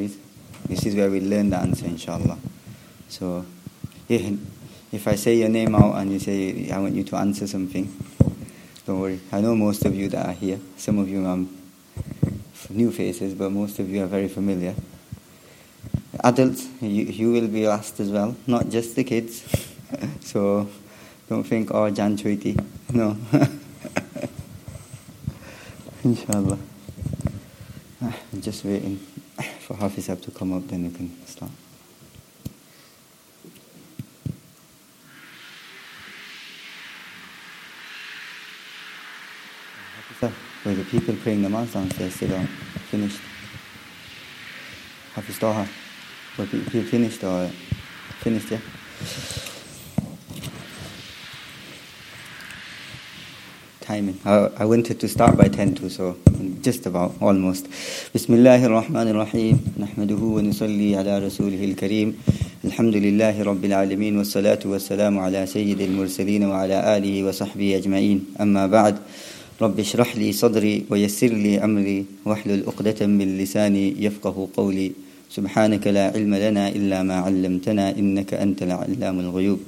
is. This is where we learn the answer, inshallah. So, if I say your name out and you say, I want you to answer something, don't worry. I know most of you that are here. Some of you are new faces, but most of you are very familiar. Adults, you will be asked as well, not just the kids. So, don't think, oh, Jan Choiti. No. Inshallah. I'm just waiting for Hafiz Sahib to come up, then we can start. Hafiz Sahib, were the people praying namaz downstairs still on? Finished? Hafiz Taha, were people finished or finished, yeah? Timing. I wanted to start by 10 to, so just about, almost. Bismillahir Rahmanir Rahim. Nahmaduhu wa nusalli ala rasulihil kareem. Alhamdulillahi Rabbil Alameen. Wassalatu wassalamu ala sayyidil mursaleen wa ala alihi wa sahbihi ajma'een. Amma ba'd. Rabbi shrah li sadri wa yassir li amri wahlul uqdatan min lisani yafqahu qawli. Subhanaka la ilma lana illa ma 'allamtana innaka antal 'allamul ghuyub.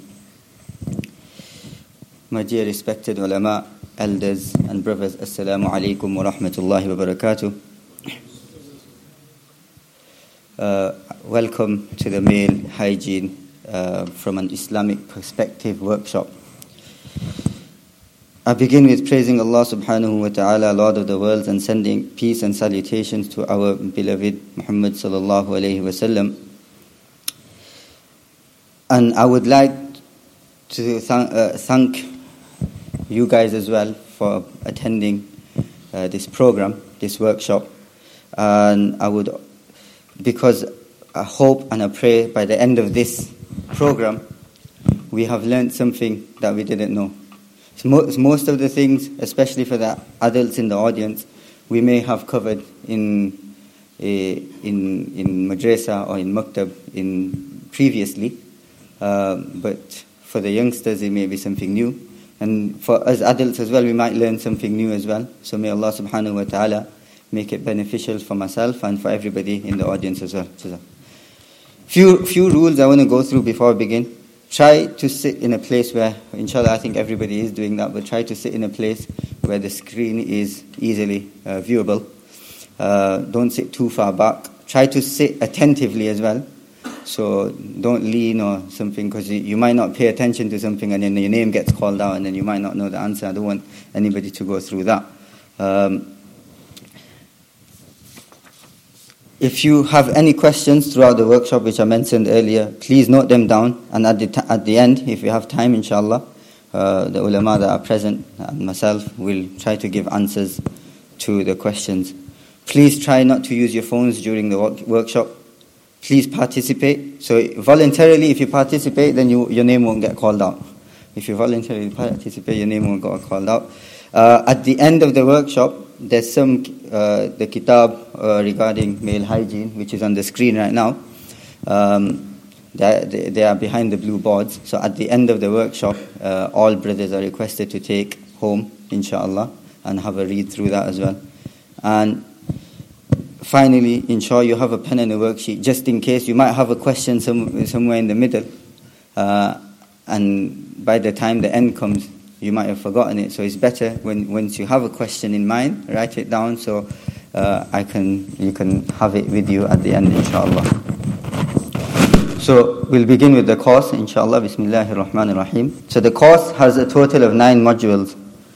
My dear respected ulama, elders and brothers, assalamu alaikum wa rahmatullahi wa barakatuh. Welcome to the male hygiene from an Islamic perspective workshop. I begin with praising Allah subhanahu wa ta'ala, Lord of the worlds, and sending peace and salutations to our beloved Muhammad sallallahu alayhi wa sallam. And I would like to thank you guys as well for attending this program, this workshop. And because I hope and I pray by the end of this program, we have learned something that we didn't know. Most of the things, especially for the adults in the audience, we may have covered in madrasa or in maktab previously, but for the youngsters it may be something new. And for us adults as well, we might learn something new as well. So may Allah subhanahu wa ta'ala make it beneficial for myself and for everybody in the audience as well. Few rules I want to go through before I begin. Try to sit in a place where, inshallah, I think everybody is doing that, but try to sit in a place where the screen is easily viewable. Don't sit too far back. Try to sit attentively as well. So don't lean or something, because you might not pay attention to something and then your name gets called out and then you might not know the answer. I don't want anybody to go through that. If you have any questions throughout the workshop, which I mentioned earlier, please note them down. And at the end, if we have time, inshallah, the ulama that are present and myself will try to give answers to the questions. Please try not to use your phones during the workshop. Please participate. So voluntarily, if you participate, then your name won't get called out. If you voluntarily participate, your name won't get called out. At the end of the workshop, there's the kitab regarding male hygiene, which is on the screen right now. They are behind the blue boards. So at the end of the workshop, all brothers are requested to take home, inshallah, and have a read through that as well. And finally, ensure you have a pen and a worksheet, just in case you might have a question somewhere in the middle. And by the time the end comes, you might have forgotten it. So it's better once you have a question in mind, write it down so you can have it with you at the end, inshallah. So we'll begin with the course, inshallah. Bismillahir Rahmanir Rahim. So the course has a total of 9 modules.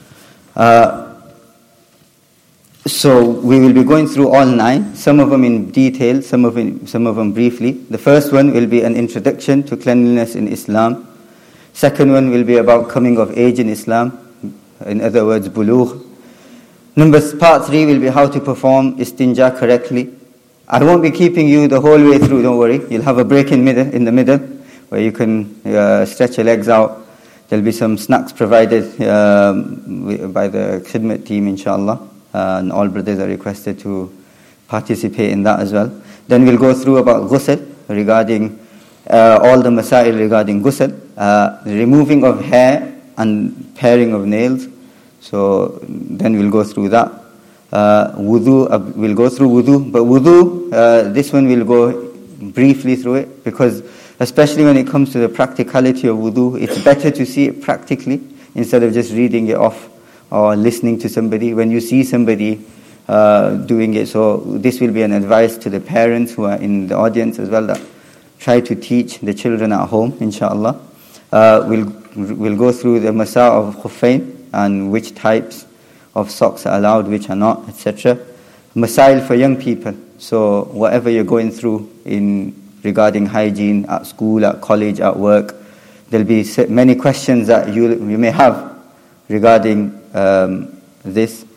So we will be going through all 9, some of them in detail, some of them briefly. The first one will be an introduction to cleanliness in Islam. Second one will be about coming of age in Islam, in other words, bulugh. Part 3 will be how to perform istinja correctly. I won't be keeping you the whole way through, don't worry. You'll have a break in the middle where you can stretch your legs out. There'll be some snacks provided by the khidmat team, inshallah. And all brothers are requested to participate in that as well. Then we'll go through about ghusl, regarding all the masail regarding ghusl, removing of hair and paring of nails. So then we'll go through that. Wudu, we'll go through wudu. But wudu, this one we'll go briefly through it, because especially when it comes to the practicality of wudu, it's better to see it practically instead of just reading it off or listening to somebody. When you see somebody doing it, so this will be an advice to the parents who are in the audience as well, that try to teach the children at home, inshallah. We'll go through the masa of khuffain and which types of socks are allowed, which are not, etc. Masail for young people. So whatever you're going through in regarding hygiene at school, at college, at work, there'll be many questions that you may have regarding this.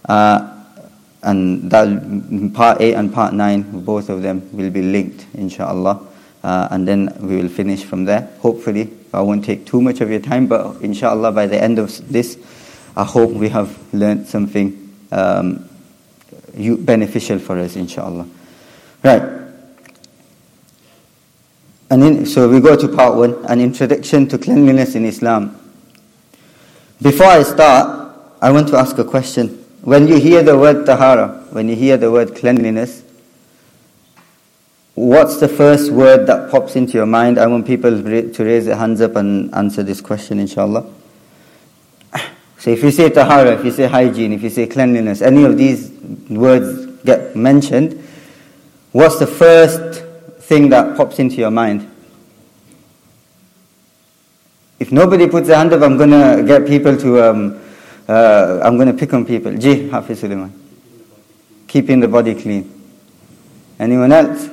And that part 8 and part 9, both of them will be linked, inshallah. And then we will finish from there. Hopefully, I won't take too much of your time, but inshallah, by the end of this, I hope we have learned something beneficial for us, inshallah. Right. So we go to part 1, an introduction to cleanliness in Islam. Before I start, I want to ask a question. When you hear the word tahara, when you hear the word cleanliness, what's the first word that pops into your mind? I want people to raise their hands up and answer this question, inshallah. So if you say tahara, if you say hygiene, if you say cleanliness, any of these words get mentioned, what's the first thing that pops into your mind? If nobody puts their hand up, I'm going to get people to... I'm going to pick on people. Ji, Hafiz Suleiman. Keeping the body clean. Anyone else?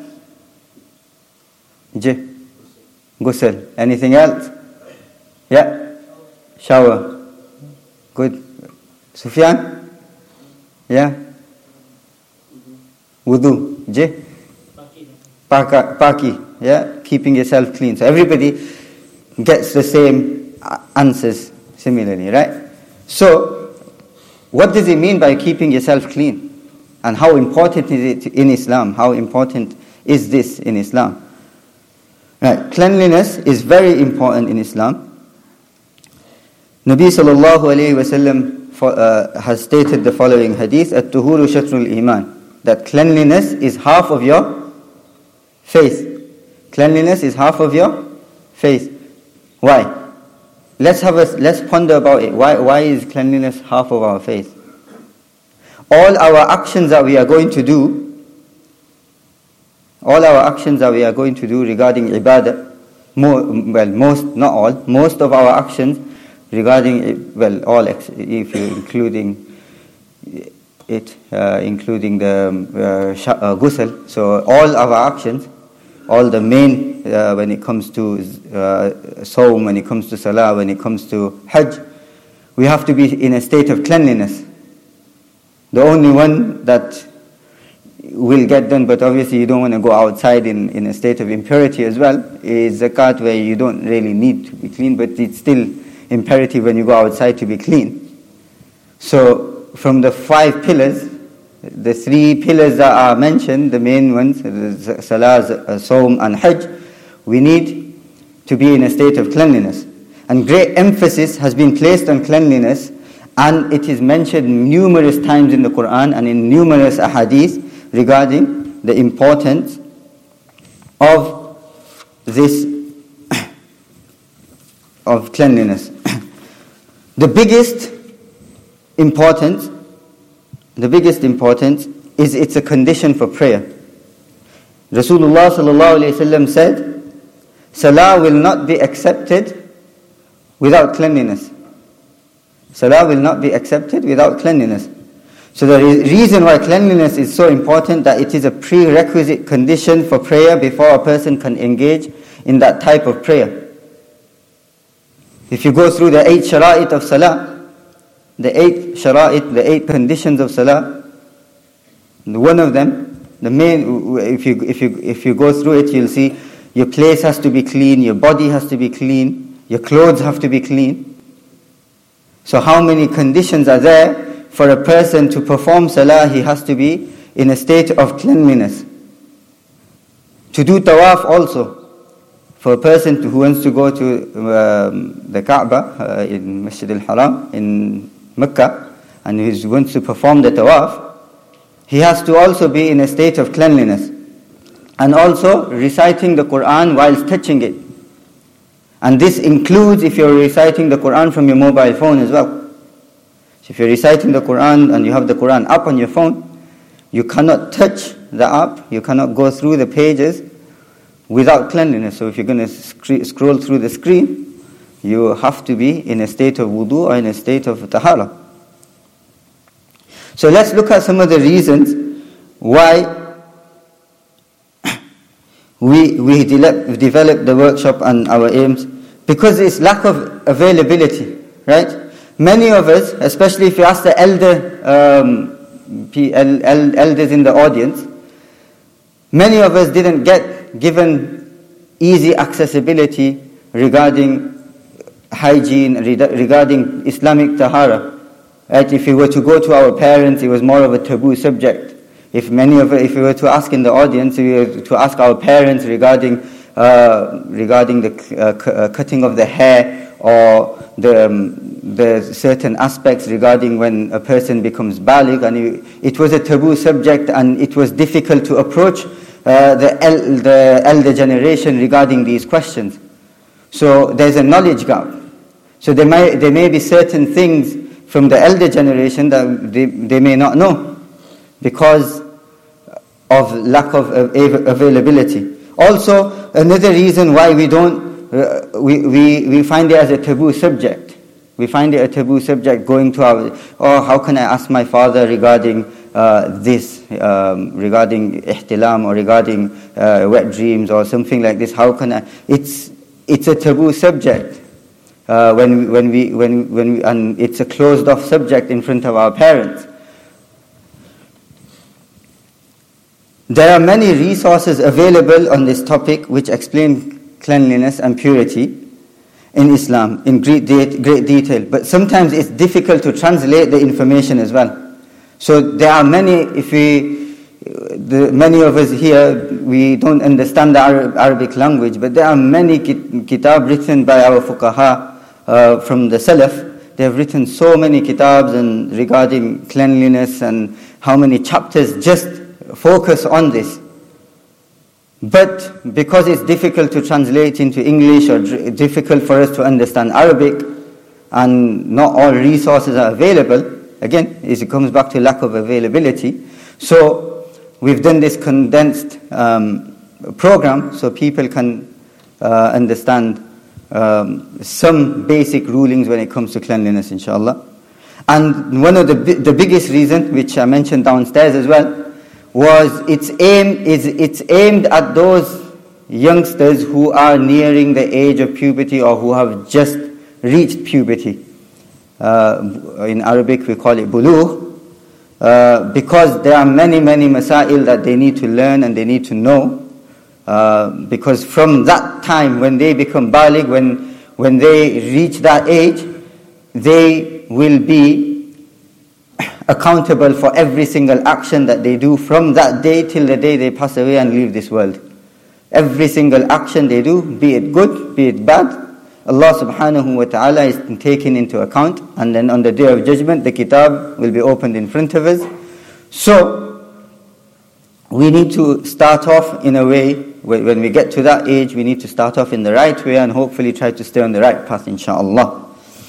Ji. Ghusl. Anything else? Yeah. Shower. Good. Sufyan? Yeah. Wudu. Ji. Paki. Yeah. Keeping yourself clean. So everybody gets the same answers similarly, right? So, what does it mean by keeping yourself clean? And how important is it in Islam? How important is this in Islam? Right, cleanliness is very important in Islam. Nabi sallallahu alayhi wa sallam has stated the following hadith, at-tuhuru shatrul iman, that cleanliness is half of your faith. Cleanliness is half of your faith. Why? Let's ponder about it. Why is cleanliness half of our faith? All our actions that we are going to do, regarding ibadah, most of our actions regarding, if you're including the ghusl, so all our actions, all the main, when it comes to sawm, when it comes to salah, when it comes to hajj, we have to be in a state of cleanliness. The only one that will get done, but obviously you don't want to go outside in a state of impurity as well, is zakat, where you don't really need to be clean, but it's still imperative when you go outside to be clean. So from the 5 pillars, the 3 pillars that are mentioned, the main ones, salah, sawm and hajj, we need to be in a state of cleanliness. And great emphasis has been placed on cleanliness, and it is mentioned numerous times in the Quran and in numerous ahadith regarding the importance of this, of cleanliness. The biggest importance is it's a condition for prayer. Rasulullah sallallahu alayhi wasallam said, Salah will not be accepted without cleanliness. Salah will not be accepted without cleanliness. So the reason why cleanliness is so important, that it is a prerequisite condition for prayer before a person can engage in that type of prayer. If you go through the 8 shara'it of salah, the 8 conditions of salah, one of them, the main, if you go through it, you'll see your place has to be clean, your body has to be clean, your clothes have to be clean. So how many conditions are there for a person to perform salah? He has to be in a state of cleanliness. To do tawaf also, for a person who wants to go to the Kaaba in Masjid al-Haram in Mecca, and who wants to perform the tawaf, he has to also be in a state of cleanliness. And also reciting the Quran whilst touching it. And this includes if you're reciting the Quran from your mobile phone as well. So if you're reciting the Quran and you have the Quran up on your phone, you cannot touch the app, you cannot go through the pages without cleanliness. So if you're going to scroll through the screen, you have to be in a state of wudu or in a state of tahara. So let's look at some of the reasons why we developed the workshop and our aims. Because it's lack of availability, right? Many of us, especially if you ask the elders in the audience, many of us didn't get given easy accessibility regarding hygiene, regarding Islamic tahara. Right? If we were to go to our parents, it was more of a taboo subject. If we were to ask in the audience, we were to ask our parents regarding the cutting of the hair or the certain aspects regarding when a person becomes baligh, and it was a taboo subject, and it was difficult to approach the elder generation regarding these questions. So there's a knowledge gap. So there may be certain things from the elder generation that they may not know because of lack of availability. Also, another reason why we find it as a taboo subject. We find it a taboo subject going to how can I ask my father regarding this, regarding ihtilam or regarding wet dreams or something like this? How can I? It's a taboo subject when we and it's a closed off subject in front of our parents. There are many resources available on this topic which explain cleanliness and purity in Islam in great detail, but sometimes it's difficult to translate the information as well. So there are many, many of us here, we don't understand the Arabic language, but there are many kitab written by our fuqaha from the Salaf. They have written so many kitabs and regarding cleanliness, and how many chapters just focus on this. But because it's difficult to translate into English or difficult for us to understand Arabic, and not all resources are available, again, it comes back to lack of availability. So we've done this condensed program so people can understand some basic rulings when it comes to cleanliness, inshallah. And one of the biggest reasons, which I mentioned downstairs as well, was it's aimed at those youngsters who are nearing the age of puberty or who have just reached puberty. In Arabic we call it bulugh, because there are many masail that they need to learn and they need to know, because from that time when they become baligh, when they reach that age, they will be accountable for every single action that they do from that day till the day they pass away and leave this world. Every single action they do, be it good, be it bad, Allah subhanahu wa ta'ala is taken into account, and then on the day of judgment the kitab will be opened in front of us. So we need to start off in a way, when we get to that age, we need to start off in the right way and hopefully try to stay on the right path, inshaAllah.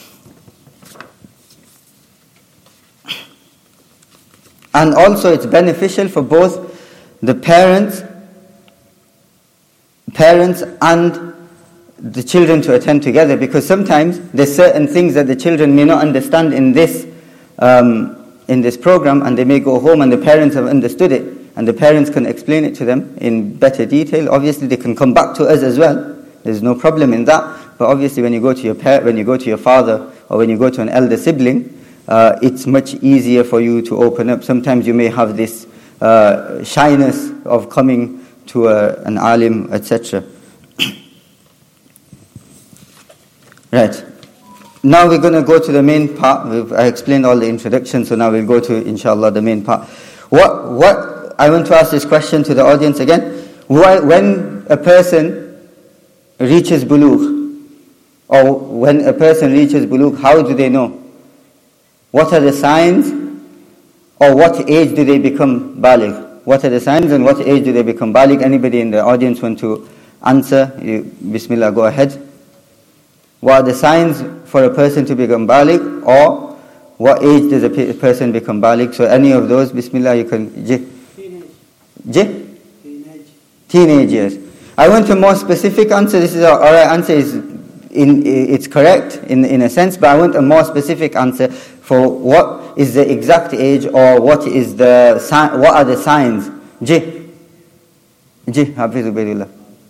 And also it's beneficial for both the parents and the children to attend together, because sometimes there's certain things that the children may not understand in this program, and they may go home and the parents have understood it, and the parents can explain it to them in better detail. Obviously they can come back to us as well. There's no problem in that. But obviously when you go to your father, or when you go to an elder sibling, it's much easier for you to open up. Sometimes you may have this shyness of coming to an alim, etc. Right. Now we're going to go to the main part. I explained all the introduction, so now we'll go to, inshallah, the main part. What I want to ask this question to the audience again. When a person reaches bulugh, or when a person reaches bulugh, how do they know? What are the signs or what age do they become baligh? What are the signs and what age do they become baligh? Anybody in the audience want to answer? Bismillah, go ahead. What are the signs for a person to become baligh, or what age does a person become baligh? So any of those, Bismillah, you can... Teenage years. I want a more specific answer. This is our answer is it's correct in a sense, but I want a more specific answer for what is the exact age, or what are the signs. Hafiz Ubaidullah.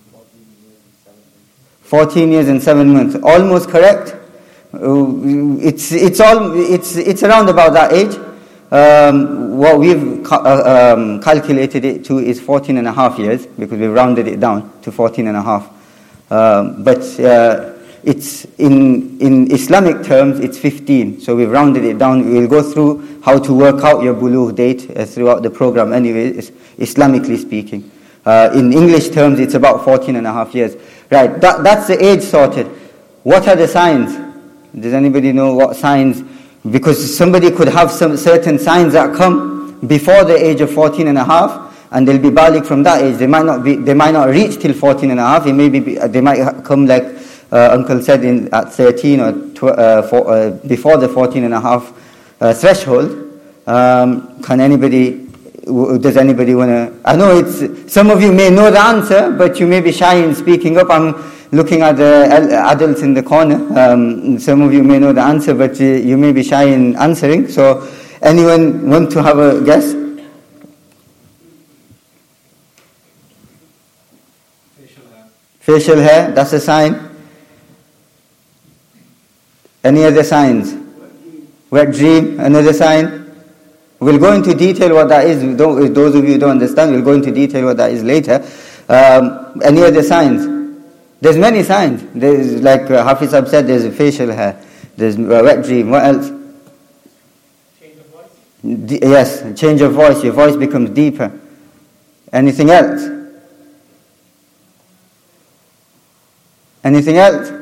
14 years and 7 months. Almost correct. It's around about that age. What we've calculated it to is 14 and a half years, because we've rounded it down to 14 and a half. But it's in Islamic terms, it's 15. So we've rounded it down. We'll go through how to work out your bulugh date throughout the program anyway, Islamically speaking. In English terms, it's about 14 and a half years. Right, that's the age sorted. What are the signs? Does anybody know what signs? Because somebody could have some certain signs that come before the age of 14 and a half, and they'll be baligh from that age. They might not reach till 14 and a half. They might come like Uncle said at 13 or before the 14 and a half threshold. Does anybody want to? I know some of you may know the answer, but you may be shy in speaking up. I'm looking at the adults in the corner. Some of you may know the answer, but you may be shy in answering. So, anyone want to have a guess? Facial hair, that's a sign. Any other signs? Wet dream, another sign. We'll go into detail what that is. Those of you who don't understand, we'll go into detail what that is later. Any other signs? There's many signs. There's, like Hafiz said, there's a facial hair. There's a wet dream. What else? Change of voice? Yes, change of voice. Your voice becomes deeper. Anything else? Anything else?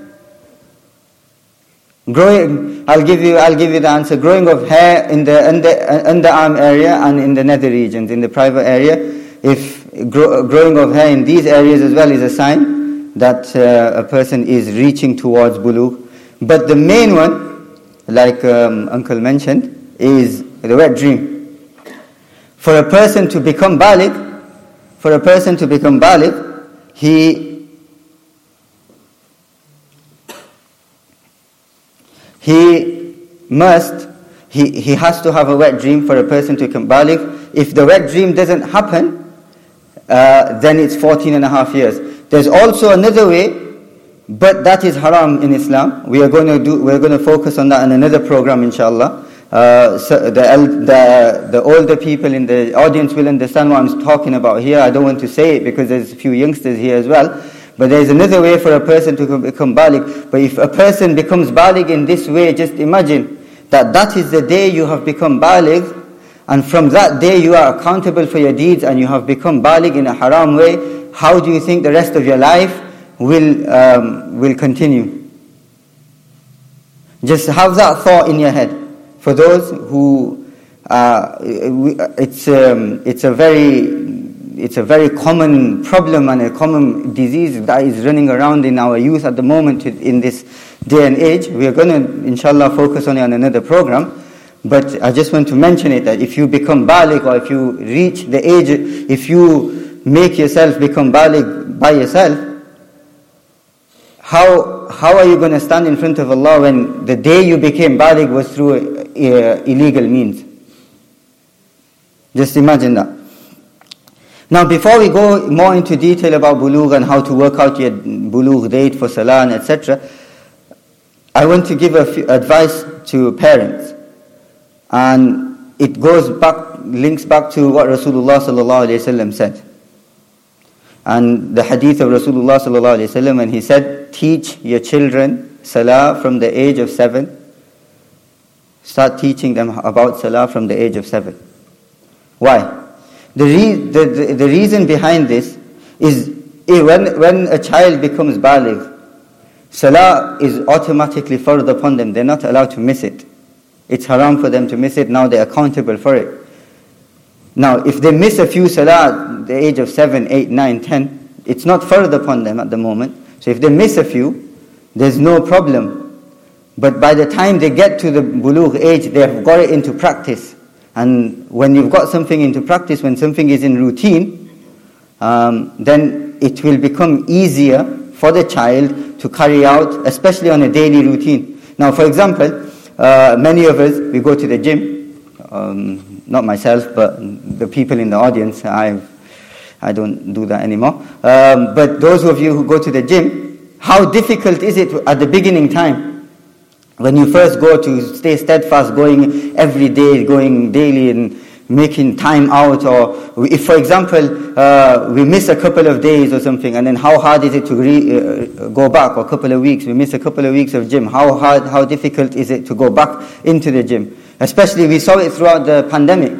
Growing. I'll give you the answer. Growing of hair in the underarm area and in the nether regions, in the private area. If growing of hair in these areas as well is a sign that a person is reaching towards bulugh. But the main one, like Uncle mentioned, is the wet dream. For a person to become baligh, he has to have a wet dream for a person to become baligh. If the wet dream doesn't happen, then it's 14 and a half years. There's also another way, but that is haram in Islam. We're going to focus on that in another program, inshallah. So the older people in the audience will understand what I'm talking about here. I don't want to say it because there's a few youngsters here as well. But there's another way for a person to become baligh. But if a person becomes baligh in this way, just imagine that is the day you have become baligh, and from that day you are accountable for your deeds, and you have become baligh in a haram way. How do you think the rest of your life will continue? Just have that thought in your head. For those who, it's a very common problem and a common disease that is running around in our youth at the moment in this day and age. We are going to, inshallah, focus on it on another program. But I just want to mention it, that if you become baligh, or if you reach the age, if you make yourself become baligh by yourself, how are you going to stand in front of Allah when the day you became baligh was through illegal means? Just imagine that. Now, before we go more into detail about bulugh and how to work out your bulugh date for salah and etc., I want to give advice to parents. And it links back to what Rasulullah sallallahu alaihi wasallam said. And the hadith of Rasulullah sallallahu alaihi wasallam, when he said, teach your children salah from the age of 7. Start teaching them about salah from the age of 7. Why? The reason behind this is when a child becomes baligh, salah is automatically fard upon them. They're not allowed to miss it. It's haram for them to miss it. Now they're accountable for it. Now, if they miss a few salah at the age of 7, 8, 9, 10, it's not further upon them at the moment. So if they miss a few, there's no problem. But by the time they get to the bulugh age, they have got it into practice. And when you've got something into practice, when something is in routine, then it will become easier for the child to carry out, especially on a daily routine. Now, for example, many of us, we go to the gym. Not myself, but the people in the audience. I don't do that anymore. But those of you who go to the gym, how difficult is it at the beginning time? When you first go to stay steadfast, going every day, going daily and making time out, or if, for example, we miss a couple of days or something, and then how hard is it to go back, or a couple of weeks, we miss a couple of weeks of gym, how difficult is it to go back into the gym? Especially we saw it throughout the pandemic,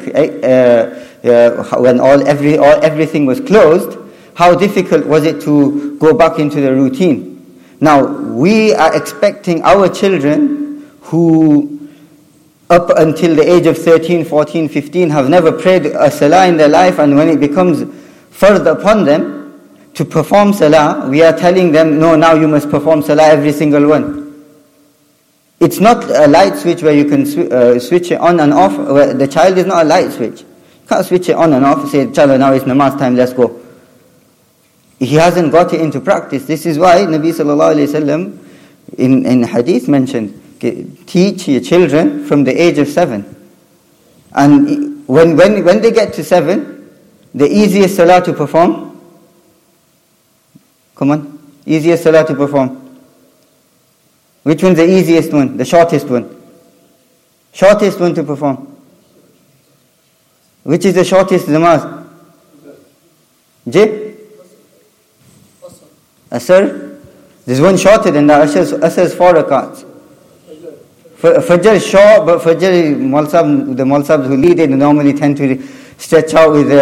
when everything was closed, how difficult was it to go back into the routine? Now, we are expecting our children who, up until the age of 13, 14, 15, have never prayed a salah in their life, and when it becomes further upon them to perform salah, we are telling them, no, now you must perform salah every single one. It's not a light switch where you can switch it on and off. The child is not a light switch. You can't switch it on and off and say, Chala, now it's namaz time, let's go. He hasn't got it into practice. This is why Nabi sallallahu alayhi wasallam in hadith mentioned, teach your children from the age of 7. And when they get to 7, the easiest salah to perform, easiest salah to perform. Which one's the easiest one? The shortest one? Shortest one to perform. Which is the shortest namaz? Asr? There's one shorter than that. Asr is 4 rakats. Fajr is short, but Fajr, the Mulsabs who lead it normally tend to stretch out with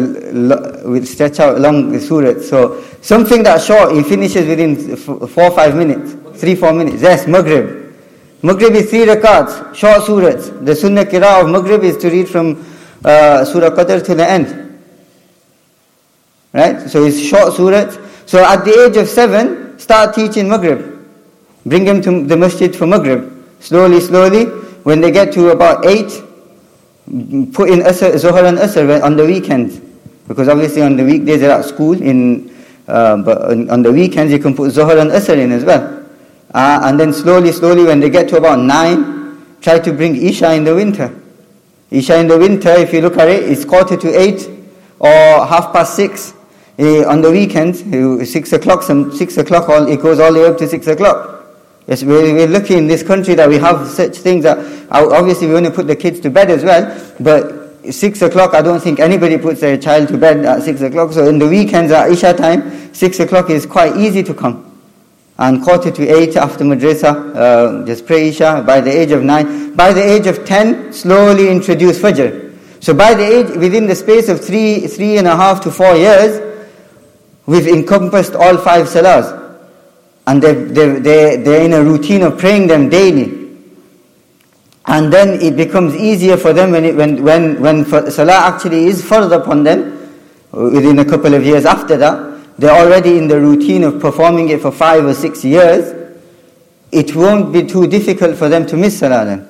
long surahs. So something that's short, he finishes within 4 or 5 minutes. 3-4 minutes. Yes, Maghrib. Maghrib is 3 rakats, short surahs. The sunnah qira'ah of Maghrib is to read from Surah Qadr to the end. Right? So it's short surahs. So at the age of 7, start teaching Maghrib. Bring them to the masjid for Maghrib. Slowly. When they get to about 8, put in Zuhr and Asr on the weekends. Because obviously on the weekdays they're at school. But on the weekends you can put Zuhr and Asr in as well. And then slowly, when they get to about 9, try to bring Isha in the winter. Isha in the winter, if you look at it, it's 7:45 or 6:30. On the weekends, 6 o'clock, it goes all the way up to 6 o'clock. Yes, we're lucky in this country that we have such things that, obviously we want to put the kids to bed as well, but 6 o'clock, I don't think anybody puts their child to bed at 6 o'clock. So in the weekends at Isha time, 6 o'clock is quite easy to come. And 7:45 after madrasa, just pray Isha by the age of 9. By the age of 10, slowly introduce Fajr. So within the space of 3.5 to 4 years, we've encompassed all 5 salahs. And they're in a routine of praying them daily. And then it becomes easier for them when salah actually is further upon them, within a couple of years after that. They're already in the routine of performing it for 5 or 6 years. It won't be too difficult for them to miss salah then.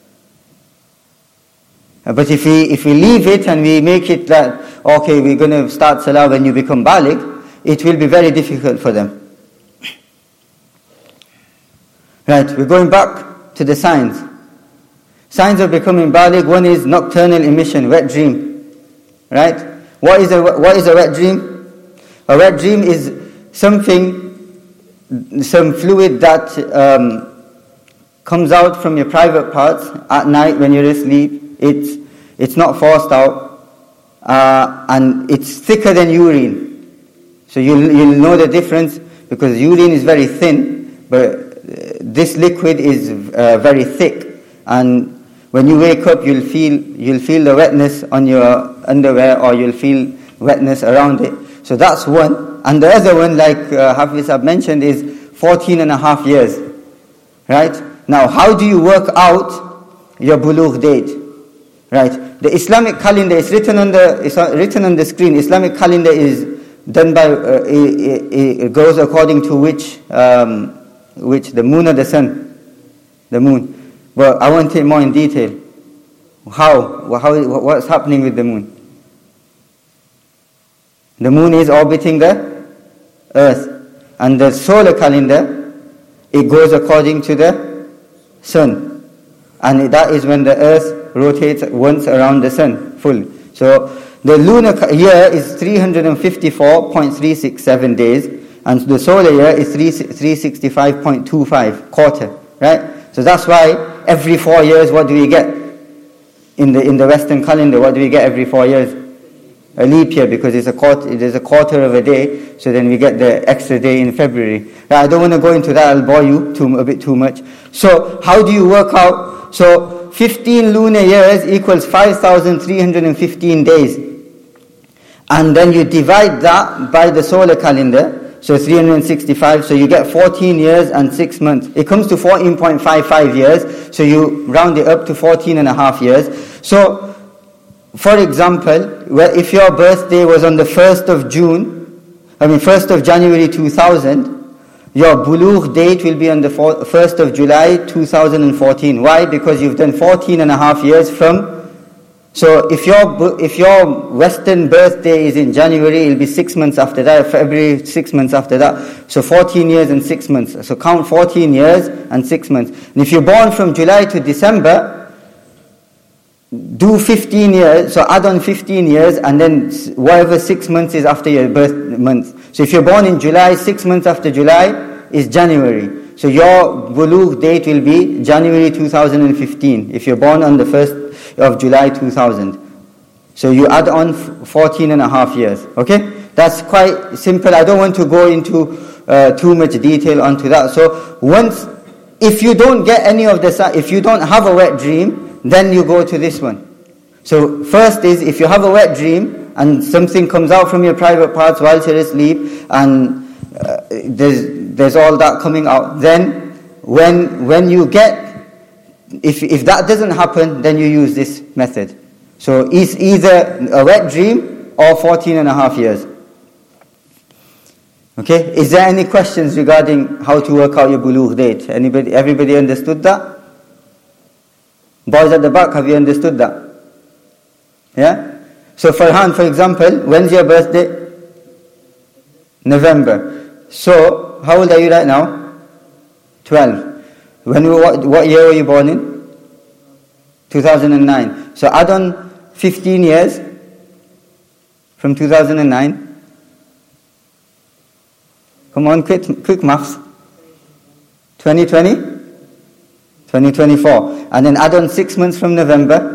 But if we leave it and we make it that, okay, we're going to start salah when you become baligh, it will be very difficult for them. Right, we're going back to the signs. Signs of becoming baligh. One is nocturnal emission, wet dream. Right? What is a wet dream? A wet dream is some fluid that comes out from your private parts at night when you're asleep. It's not forced out, and it's thicker than urine. So you'll know the difference, because urine is very thin, but this liquid is very thick. And when you wake up, you'll feel the wetness on your underwear, or you'll feel wetness around it. So that's one. And the other one, like Hafiz have mentioned, is 14.5 years. Right? Now, how do you work out your bulugh date? Right? the Islamic calendar is written on the screen. Islamic calendar is done by, it goes according to which, the moon or the sun? The moon. But I want it more in detail. What's happening with the moon? The moon is orbiting the earth. And the solar calendar, it goes according to the sun. And that is when the earth rotates once around the sun, full. So the lunar year is 354.367 days, and the solar year is 365.25, quarter, right? So that's why every 4 years, what do we get? In the Western calendar, what do we get every 4 years? A leap year, because it is a quarter of a day, so then we get the extra day in February. Now, I don't want to go into that, I'll bore you a bit too much. So how do you work out? So 15 lunar years equals 5,315 days. And then you divide that by the solar calendar, so 365, so you get 14 years and 6 months. It comes to 14.55 years, so you round it up to 14 and a half years. So, for example, if your birthday was on the 1st of January 2000, your bulugh date will be on the 1st of July 2014. Why? Because you've done 14 and a half years from... So if your Western birthday is in January, it'll be 6 months after that, February 6 months after that. So 14 years and 6 months. So count 14 years and 6 months. And if you're born from July to December, do 15 years, so add on 15 years, and then whatever 6 months is after your birth month. So if you're born in July, 6 months after July is January. So your bulugh date will be January 2015, if you're born on the 1st of July 2000. So you add on 14 and a half years, okay? That's quite simple. I don't want to go into too much detail onto that. So if you don't get any of this, if you don't have a wet dream, then you go to this one. So first is, if you have a wet dream and something comes out from your private parts while you're asleep, and there's all that coming out, then when you get, if that doesn't happen, then you use this method. So it's either a wet dream or 14 and a half years. Okay, is there any questions regarding how to work out your bulugh date? Everybody understood that? Boys at the back, have you understood that? Yeah? So Farhan, for example, when's your birthday? November. So, how old are you right now? 12. What year were you born in? 2009. So add on 15 years from 2009. Come on, quick maths. 2020? 2024. And then add on 6 months from November.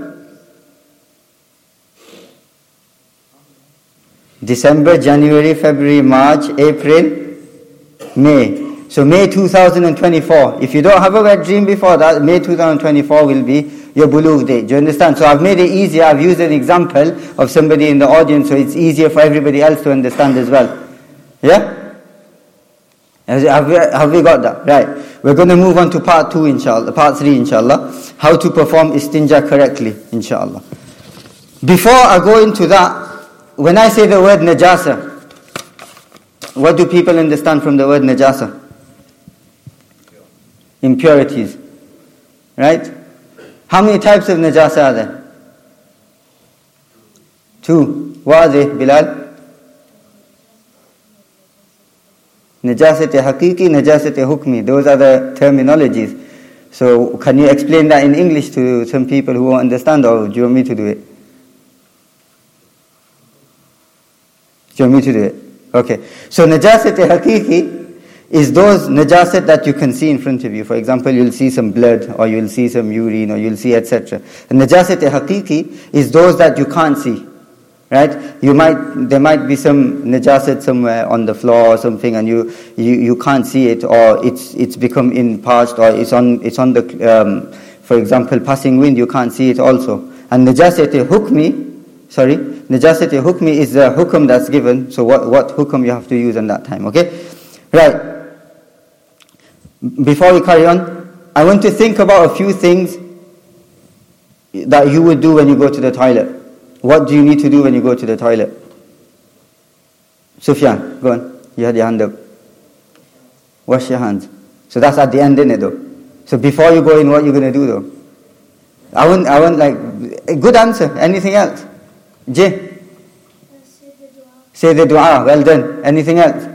December, January, February, March, April, May. So May 2024. If you don't have a wet dream before that, May 2024 will be your bulugh date. Do you understand? So I've made it easier. I've used an example of somebody in the audience, so it's easier for everybody else to understand as well. Yeah? Have we got that? Right. We're going to move on to part 3 inshallah. How to perform istinja correctly, inshallah. Before I go into that, when I say the word najasa, what do people understand from the word najasa? Impurities. Right? How many types of najasa are there? 2. What are they, Bilal? Najasat haqiqi, najasat hukmi. Those are the terminologies. So can you explain that in English to some people who won't understand, or do you want me to do it? Do you want me to do it? Okay. So najasat haqiqi is those najasat that you can see in front of you. For example, you'll see some blood, or you'll see some urine, or you'll see etc. And najasat haqiqi is those that you can't see. Right? There might be some najasat somewhere on the floor or something, and you can't see it, or it's become parched, or it's on the for example, passing wind, you can't see it also. And najasat hukmi is the hukum that's given. So what hukum you have to use in that time, okay? Right. Before we carry on, I want to think about a few things that you would do when you go to the toilet? What do you need to do when you go to the toilet? Sufyan, go on. You had your hand up. Wash your hands. So that's at the end, isn't it, though? So before you go in, what are you going to do, though? I wouldn't like... A good answer. Anything else? Jay? Say the dua. Well done. Anything else?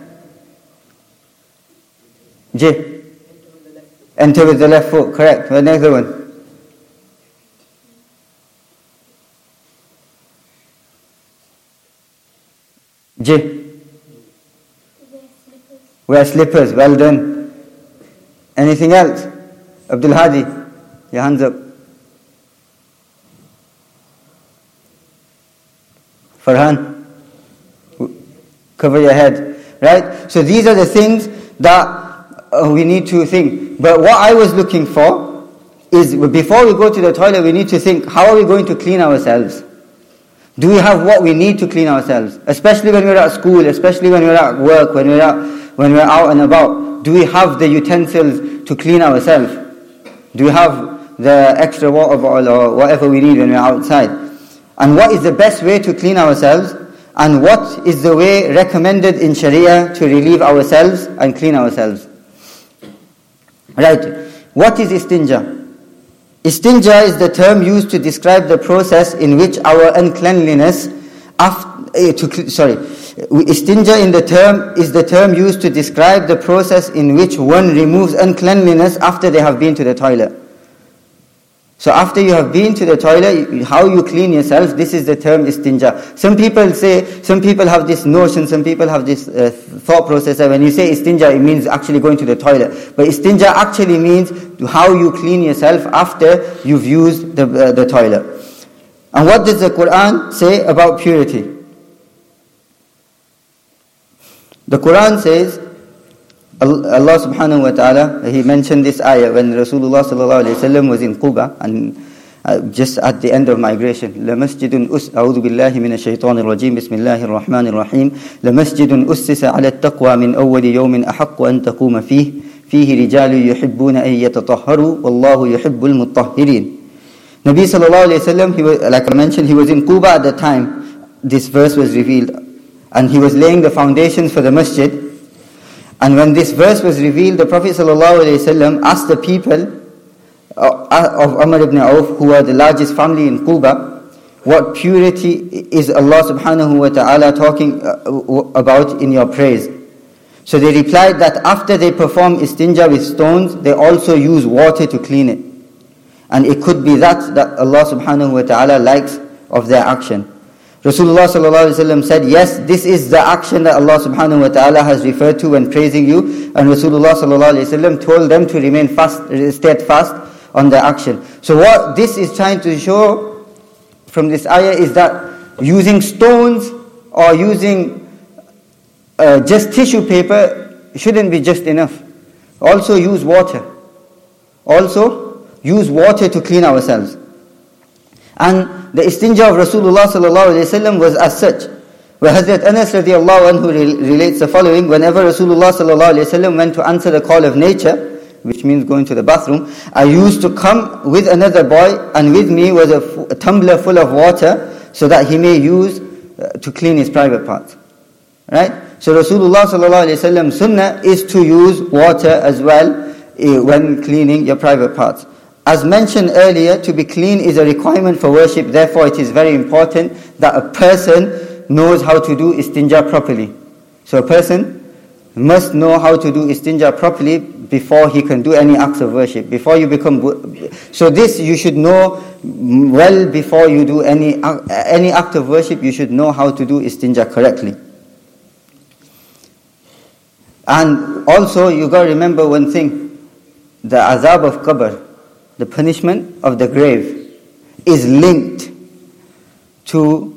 Jay? Enter with the left foot. Correct. The next one. Jay? Wear slippers. Well done. Anything else? Abdul Hadi? Your hands up. Farhan? Cover your head. Right? So these are the things that we need to think. But what I was looking for is, before we go to the toilet, we need to think, how are we going to clean ourselves? Do we have what we need to clean ourselves? Especially when we're at school, especially when we're at work, when we're out and about. Do we have the utensils to clean ourselves? Do we have the extra water bottle or whatever we need when we're outside? And what is the best way to clean ourselves? And what is the way recommended in Sharia to relieve ourselves and clean ourselves? Right. What is istinja? Istinja is the term used to describe the process in which our uncleanliness Istinja is the term used to describe the process in which one removes uncleanliness after they have been to the toilet. So after you have been to the toilet, how you clean yourself, this is the term istinja. Some people have this notion, some people have this thought process that when you say istinja, it means actually going to the toilet. But istinja actually means how you clean yourself after you've used the toilet. And what does the Quran say about purity? The Quran says, Allah subhanahu wa ta'ala, He mentioned this ayah when Rasulullah sallallahu alayhi wa sallam was in Quba, and just at the end of migration. لَمَسْجِدٌ أعوذ بِاللَّهِ مِنَ الشَّيْطَانِ الرَّجِيمِ بسم الله الرحمن الرحيم لَمَسْجِدٌ أُسِّسَ عَلَى التَّقْوَى مِنْ أَوَّلِ يَوْمٍ أَحَقُّ أَن تَقُومَ فِيهِ رِجَالٌ يُحِبُّونَ أَن يَتَطَهَّرُوا وَاللَّهُ يُحِبُّ الْمُطَّهِّرِينَ. Nabi sallallahu alayhi wa sallam, like I mentioned, he was in Quba at the time this verse was revealed, and he was laying the foundations for the masjid. And when this verse was revealed, the Prophet ﷺ asked the people of Amr ibn Auf, who are the largest family in Quba, what purity is Allah subhanahu wa ta'ala talking about in your praise? So they replied that after they perform istinja with stones, they also use water to clean it. And it could be that Allah subhanahu wa ta'ala likes of their action. Rasulullah sallallahu alaihi wasallam said, yes, this is the action that Allah subhanahu wa ta'ala has referred to when praising you. And Rasulullah sallallahu alaihi wasallam told them to remain steadfast on their action. So what this is trying to show from this ayah is that using stones or using just tissue paper shouldn't be just enough. Also use water. Also use water to clean ourselves. And the istinja of Rasulullah sallallahu alayhi wa sallam was as such. Where Hazrat Anas radiallahu anhu relates the following: whenever Rasulullah sallallahu alayhi wa sallam went to answer the call of nature, which means going to the bathroom, I used to come with another boy, and with me was a tumbler full of water, so that he may use to clean his private parts. Right? So Rasulullah sallallahu alayhi wa sallam sunnah is to use water as well when cleaning your private parts. As mentioned earlier, to be clean is a requirement for worship. Therefore, it is very important that a person knows how to do istinja properly. So a person must know how to do istinja properly before he can do any acts of worship. Before you become... So this you should know well before you do any act of worship. You should know how to do istinja correctly. And also, you got to remember one thing. The azab of qabr, the punishment of the grave, is linked to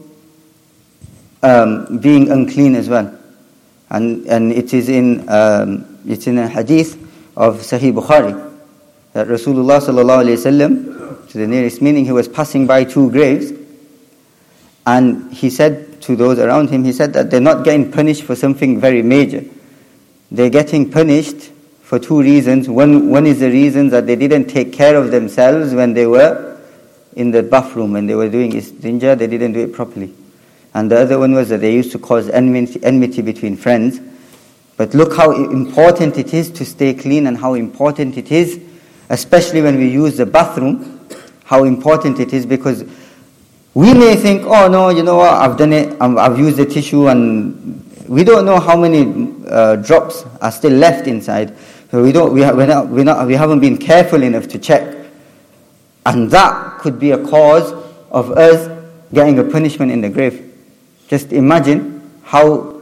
being unclean as well, and it is in a hadith of Sahih Bukhari that Rasulullah sallallahu alaihi wasallam, to the nearest meaning, he was passing by two graves, and he said to those around him, he said that they're not getting punished for something very major. They're getting punished for two reasons. One is the reason that they didn't take care of themselves when they were in the bathroom when they were doing istinja, they didn't do it properly. And the other one was that they used to cause enmity between friends. But look how important it is to stay clean, and how important it is, especially when we use the bathroom, how important it is, because we may think, oh no, you know what, I've done it, I've used the tissue, and we don't know how many drops are still left inside. So we haven't been careful enough to check. And that could be a cause of us getting a punishment in the grave. Just imagine how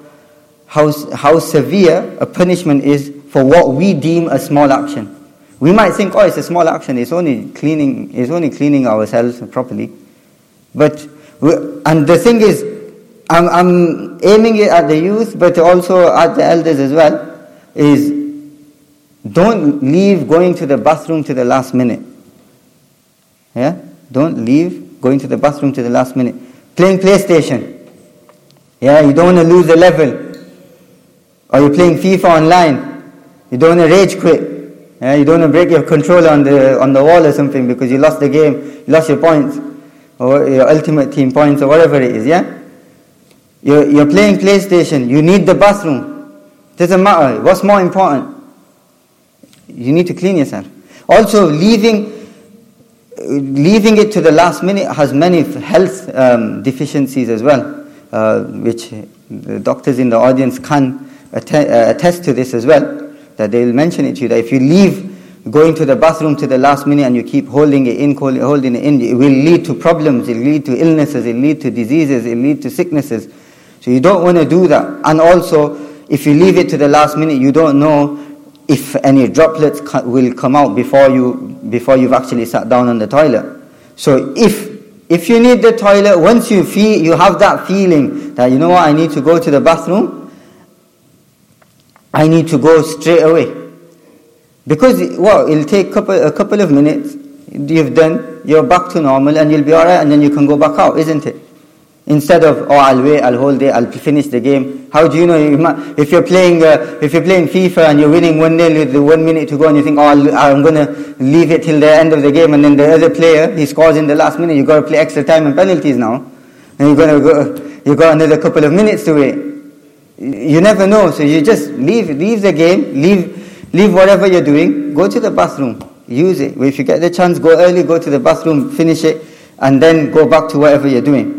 severe a punishment is for what we deem a small action. We might think, oh, it's a small action, it's only cleaning ourselves properly. And the thing is, I'm aiming it at the youth, but also at the elders as well, is don't leave going to the bathroom to the last minute. Yeah? Don't leave going to the bathroom to the last minute. Playing PlayStation. Yeah, you don't want to lose the level. Or you're playing FIFA online. You don't want to rage quit. Yeah, you don't want to break your controller on the wall or something because you lost the game, you lost your points, or your ultimate team points, or whatever it is, yeah? You're playing PlayStation, you need the bathroom. Doesn't matter. What's more important? You need to clean yourself. Also, leaving it to the last minute has many health deficiencies as well, which the doctors in the audience can attest to this as well, that they'll mention it to you, that if you leave going to the bathroom to the last minute and you keep holding it in, it will lead to problems, it will lead to illnesses, it will lead to diseases, it will lead to sicknesses. So you don't want to do that. And also, if you leave it to the last minute, you don't know if any droplets will come out before you've actually sat down on the toilet. So if you need the toilet, once you have that feeling that, you know what, I need to go to the bathroom, I need to go straight away. Because it'll take a couple of minutes, you're back to normal, and you'll be alright, and then you can go back out, isn't it? Instead of, I'll wait, I'll hold it, I'll finish the game. How do you know? If you're playing FIFA and you're winning 1-0 with 1 minute to go, and you think, I'm going to leave it till the end of the game, and then the other player, he scores in the last minute, you've got to play extra time and penalties now. And you've got another couple of minutes to wait. You never know, so you just leave the game, leave whatever you're doing, go to the bathroom, use it. If you get the chance, go early, go to the bathroom, finish it, and then go back to whatever you're doing.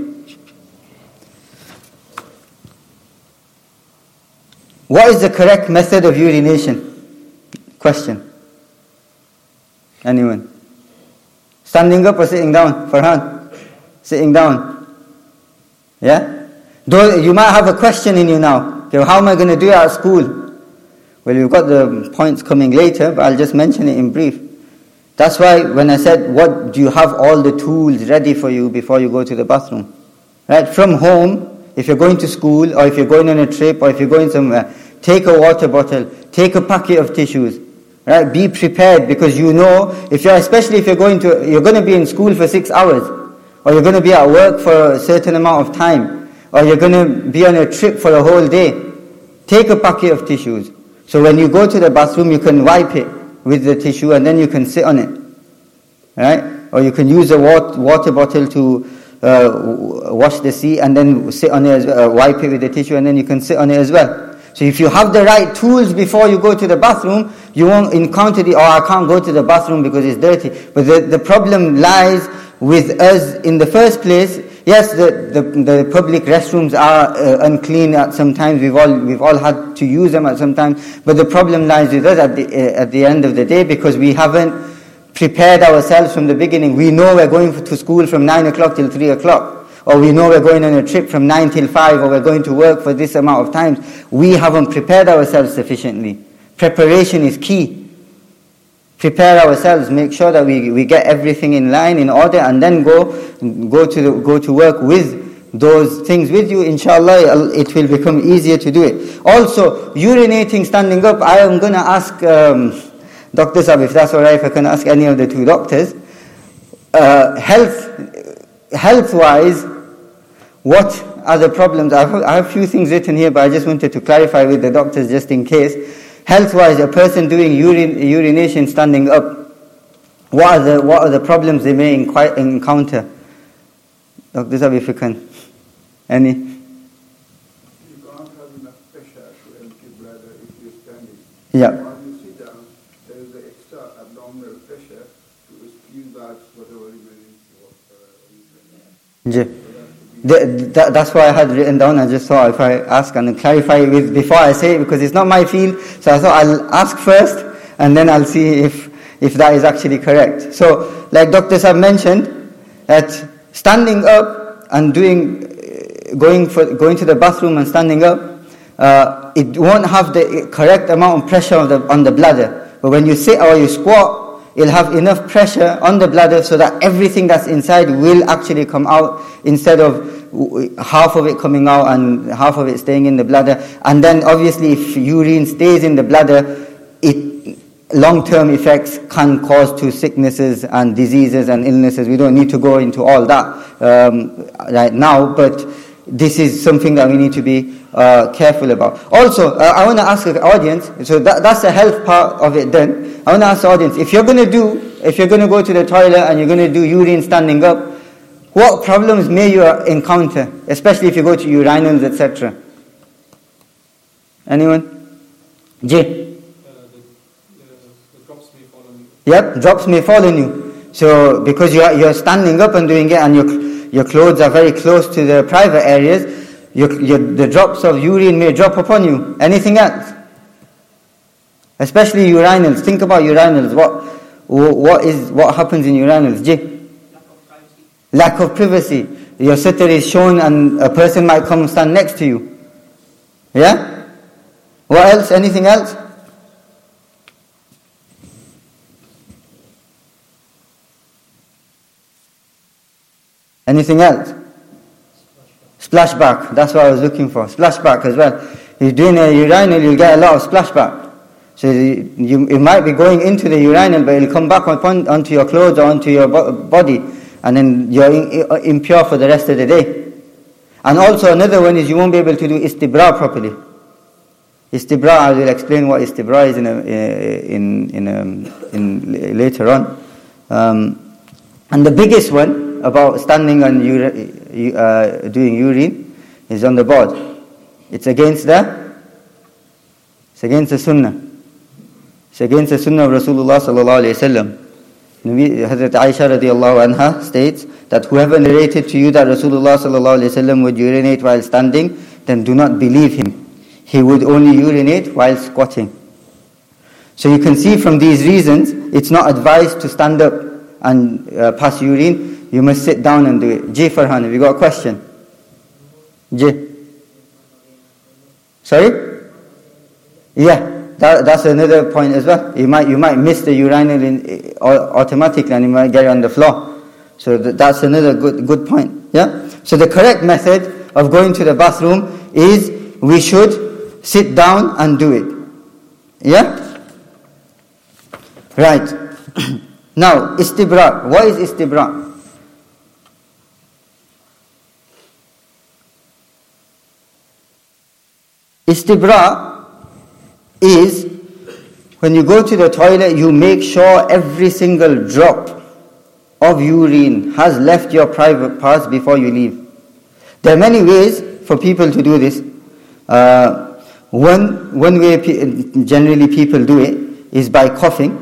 What is the correct method of urination? Question. Anyone? Standing up or sitting down? Farhan? Sitting down. Yeah? You might have a question in you now. Okay, how am I going to do it at school? Well, you've got the points coming later, but I'll just mention it in brief. That's why when I said, what do you have all the tools ready for you before you go to the bathroom? Right? From home, if you're going to school, or if you're going on a trip, or if you're going somewhere, take a water bottle, take a packet of tissues, right? Be prepared, because you know, especially if you're going to be in school for 6 hours, or you're going to be at work for a certain amount of time, or you're going to be on a trip for a whole day, take a packet of tissues. So when you go to the bathroom, you can wipe it with the tissue, and then you can sit on it, right? Or you can use a water bottle to wash the seat, and then sit on it, wipe it with the tissue, and then you can sit on it as well. So if you have the right tools before you go to the bathroom, you won't encounter I can't go to the bathroom because it's dirty. But the problem lies with us in the first place. Yes, the public restrooms are unclean at some times. We've all had to use them at some time. But the problem lies with us at the end of the day, because we haven't prepared ourselves from the beginning. We know we're going to school from 9 o'clock till 3 o'clock. Or we know we're going on a trip from 9 till 5, or we're going to work for this amount of times. We haven't prepared ourselves sufficiently. Preparation is key. Prepare ourselves, make sure that we get everything in line, in order, and then go to work with those things with you. Inshallah, it will become easier to do it. Also, urinating standing up, I am going to ask Dr. Saab, if that's alright, if I can ask any of the two doctors. Health-wise, what are the problems? I have a few things written here, but I just wanted to clarify with the doctors just in case. Health-wise, a person doing urination standing up, what are the problems they may encounter? Dr. Sab, if you can. Any? You can't have enough pressure to empty bladder if you're standing. Yeah. While you sit down, there is the extra abdominal pressure to squeeze out whatever remaining water. That's why I had written down. I just thought if I ask and clarify it before I say it, because it's not my field, so I thought I'll ask first and then I'll see if that is actually correct. So, like Dr. Sab mentioned, that standing up and going to the bathroom and standing up, it won't have the correct amount of pressure on the bladder. But when you sit or you squat, it'll have enough pressure on the bladder so that everything that's inside will actually come out, instead of half of it coming out and half of it staying in the bladder. And then obviously if urine stays in the bladder, long-term effects can cause to sicknesses and diseases and illnesses. We don't need to go into all that right now, but this is something that we need to be careful about. Also, I want to ask the audience, so that's the health part of it done. I want to ask the audience, if you're going to go to the toilet and you're going to do urine standing up, what problems may you encounter, especially if you go to urinals, etc.? Anyone? Jay? The drops may fall on you. Yep, drops may fall on you. So, because you're standing up and doing it, and your clothes are very close to the private areas, the drops of urine may drop upon you. Anything else? Especially urinals. Think about urinals. What happens in urinals? Jay? Lack of privacy. Your sitter is shown and a person might come and stand next to you. Yeah? What else? Anything else? Anything else? Splashback. That's what I was looking for. Splashback as well. If you're doing a urinal, you'll get a lot of splashback. So it might be going into the urinal, but it'll come back onto your clothes or onto your body. And then you're impure for the rest of the day. And also another one is you won't be able to do istibra properly. Istibra, I will explain what istibra is in later on. And the biggest one about standing and doing urine is on the board. It's against the sunnah. It's against the sunnah of Rasulullah sallallahu alayhi wa sallam. Hazrat Aisha radiallahu anha states that whoever narrated to you that Rasulullah sallallahu alayhi wa sallam would urinate while standing, then do not believe him. He would only urinate while squatting. So you can see from these reasons, it's not advised to stand up and pass urine. You must sit down and do it. Jay Farhan, have you got a question? Jay? Sorry? Yeah. That's another point as well. You might miss the urinal automatically and you might get it on the floor. So that's another good point. Yeah. So the correct method of going to the bathroom is we should sit down and do it. Yeah. Right. Now istibra. What is istibra? Istibra is when you go to the toilet, you make sure every single drop of urine has left your private parts before you leave. There are many ways for people to do this. One way generally people do it is by coughing.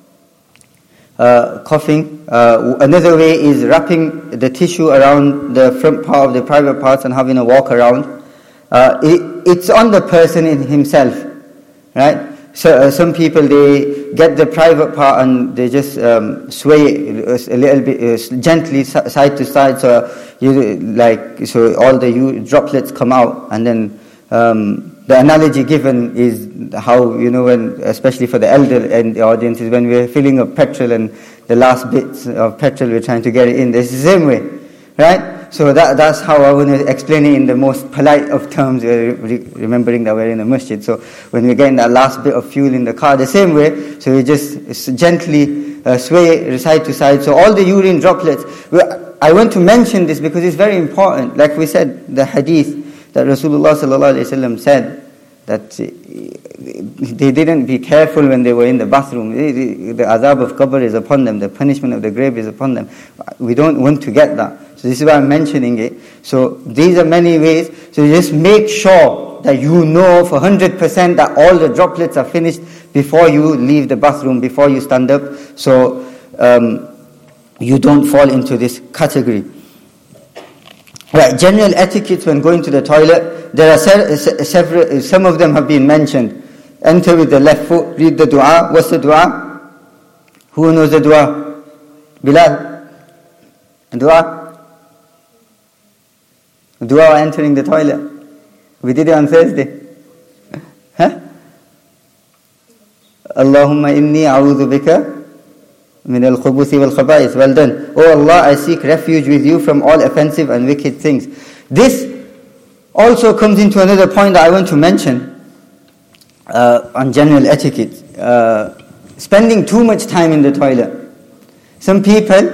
Another way is wrapping the tissue around the front part of the private parts and having a walk around. It's on the person in himself, right? So some people, they get the private part and they just sway it a little bit gently side to side, so all the droplets come out. And then the analogy given is how, when, especially for the elder and the audience, is when we're filling up petrol and the last bits of petrol we're trying to get it in. It's the same way, right? So that's how I want to explain it in the most polite of terms, remembering that we're in a masjid. So when we're getting that last bit of fuel in the car, the same way, so we just gently sway it side to side. So all the urine droplets, I want to mention this because it's very important. Like we said, the hadith that Rasulullah sallallahu alaihi wasallam said that they didn't be careful when they were in the bathroom. The azab of qabr is upon them. The punishment of the grave is upon them. We don't want to get that. So this is why I'm mentioning it. So these are many ways. So just make sure that you know for 100% that all the droplets are finished before you leave the bathroom, before you stand up. So you don't fall into this category. Right, general etiquette when going to the toilet. There are several, some of them have been mentioned. Enter with the left foot, read the dua. What's the dua? Who knows the dua? Bilal? Dua? Dua entering the toilet. We did it on Thursday. Huh? Allahumma inni a'udhu bika min al-khubuthi wal-khaba'is. Well done. Oh Allah, I seek refuge with you from all offensive and wicked things. This also comes into another point that I want to mention on general etiquette. Spending too much time in the toilet. Some people,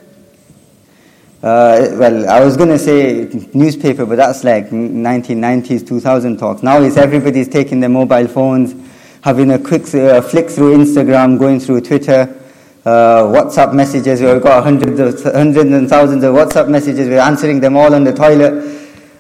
well, I was going to say newspaper, but that's like 1990s, 2000 talks. Now it's everybody's taking their mobile phones, having a quick flick through Instagram, going through Twitter, WhatsApp messages. We've got hundreds and thousands of WhatsApp messages. We're answering them all on the toilet.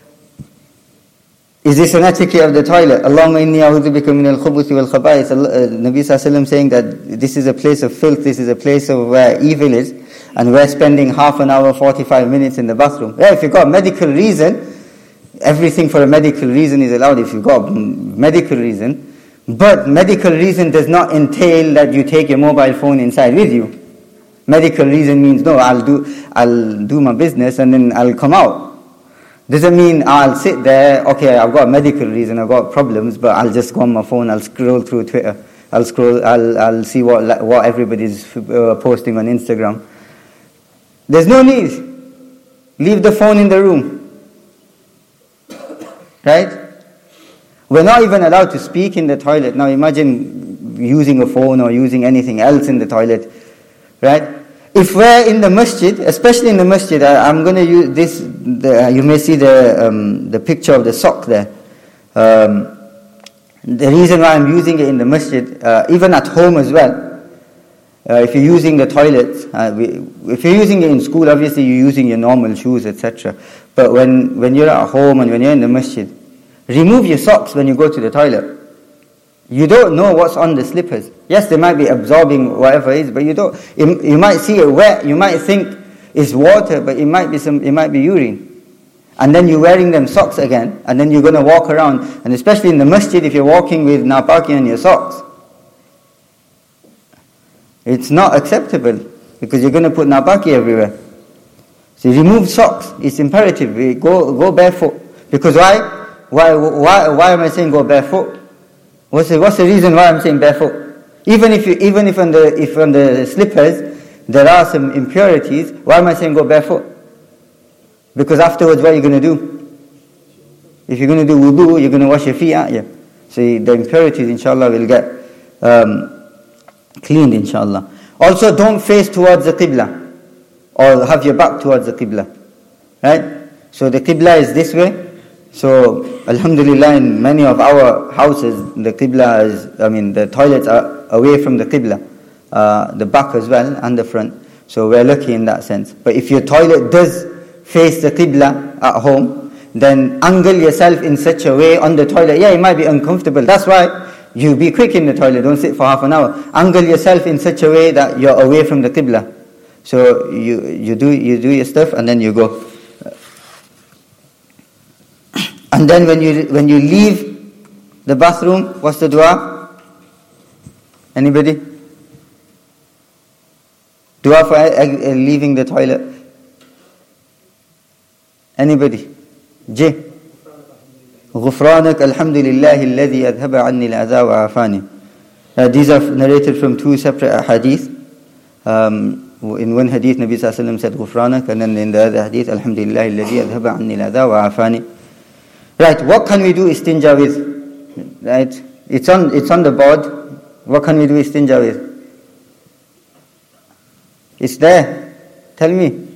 Is this an etiquette of the toilet? Allahumma inni a'udhu bika min al-khubuthi wal-khaba'is. Nabi Sallallahu saying that this is a place of filth, this is a place of where evil is, and we're spending half an hour, 45 minutes in the bathroom. Yeah, if you've got a medical reason, everything for a medical reason is allowed if you've got a medical reason. But medical reason does not entail that you take your mobile phone inside with you. Medical reason means, no, I'll do my business and then I'll come out. Doesn't mean I'll sit there, okay, I've got a medical reason, I've got problems, but I'll just go on my phone, I'll scroll through Twitter, I'll see what everybody's posting on Instagram. There's no need. Leave the phone in the room. Right? We're not even allowed to speak in the toilet. Now imagine using a phone or using anything else in the toilet. Right? If we're in the masjid, especially in the masjid, I'm going to use this, you may see the picture of the sock there. The reason why I'm using it in the masjid, even at home as well, if you're using the toilets, if you're using it in school, obviously you're using your normal shoes, etc. But when you're at home and when you're in the masjid, remove your socks when you go to the toilet. You don't know what's on the slippers. Yes, they might be absorbing whatever it is, but you might see it wet, you might think it's water, but it might be urine. And then you're wearing them socks again, and then you're going to walk around, and especially in the masjid, if you're walking with napaki on your socks, it's not acceptable, because you're going to put napaki everywhere. So remove socks. It's imperative. Go barefoot. Because why? Why am I saying go barefoot? What's the reason why I'm saying barefoot? Even if on the slippers there are some impurities, why am I saying go barefoot? Because afterwards, what are you going to do? If you're going to do wudu, you're going to wash your feet, aren't you? So the impurities, inshallah, will get cleaned, inshallah. Also, don't face towards the qibla, or have your back towards the qibla. Right? So the qibla is this way. So, alhamdulillah, in many of our houses, the qibla is, the toilets are away from the qibla, the back as well and the front. So we're lucky in that sense. But if your toilet does face the qibla at home, then angle yourself in such a way on the toilet. Yeah, it might be uncomfortable. That's why you be quick in the toilet. Don't sit for half an hour. Angle yourself in such a way that you're away from the qibla. So you do your stuff and then you go. And then when you leave the bathroom, what's the dua? Anybody? Dua for leaving the toilet. Anybody? J. غفرانك الحمد لله الذي أذهب عني الأذى وعافاني. These are narrated from two separate hadith. In one hadith, Nabi Sallallahu Alaihi Wasallam said غفرانك, and then in the other hadith, الحمد لله الذي أذهب عني الأذى وعافاني. Right, what can we do istinja with? Right, it's on the board. What can we do istinja with? It's there. Tell me.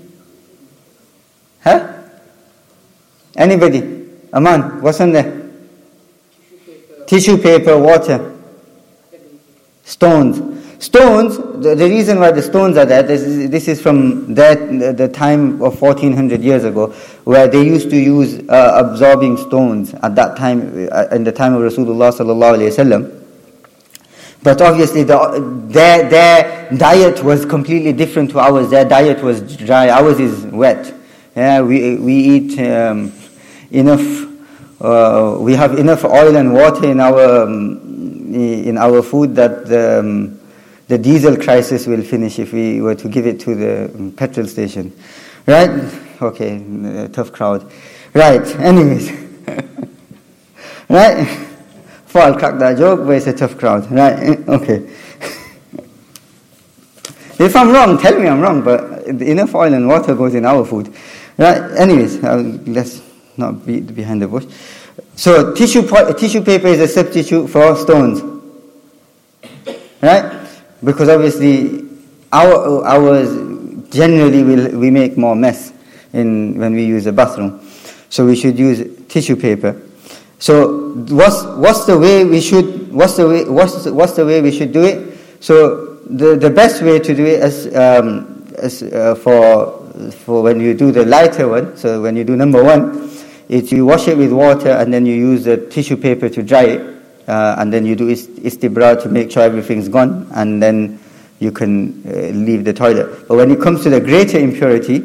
Huh? Anybody? Aman, what's on there? You should take Tissue paper, water. Stones. The reason why the stones are there, this is from the time of 1400 years ago, where they used to use absorbing stones at that time, in the time of Rasulullah sallallahu alaihi wasallam. But obviously their diet was completely different to ours. Their diet was dry, ours is wet. Yeah, we eat enough, we have enough oil and water in our food that the diesel crisis will finish if we were to give it to the petrol station. Right? Okay, tough crowd. Right, anyways. Right? I'll crack that joke, but it's a tough crowd. Right, okay. If I'm wrong, tell me I'm wrong, but enough oil and water goes in our food. Right, anyways, let's not beat behind the bush. So tissue paper is a substitute for stones. Right? Because obviously ours generally we make more mess when we use a bathroom. So we should use tissue paper. So what's the way we should do it? So the best way to do it is for when you do the lighter one. So when you do number one, is you wash it with water and then you use the tissue paper to dry it, and then you do istibra to make sure everything's gone, and then you can leave the toilet. But when it comes to the greater impurity,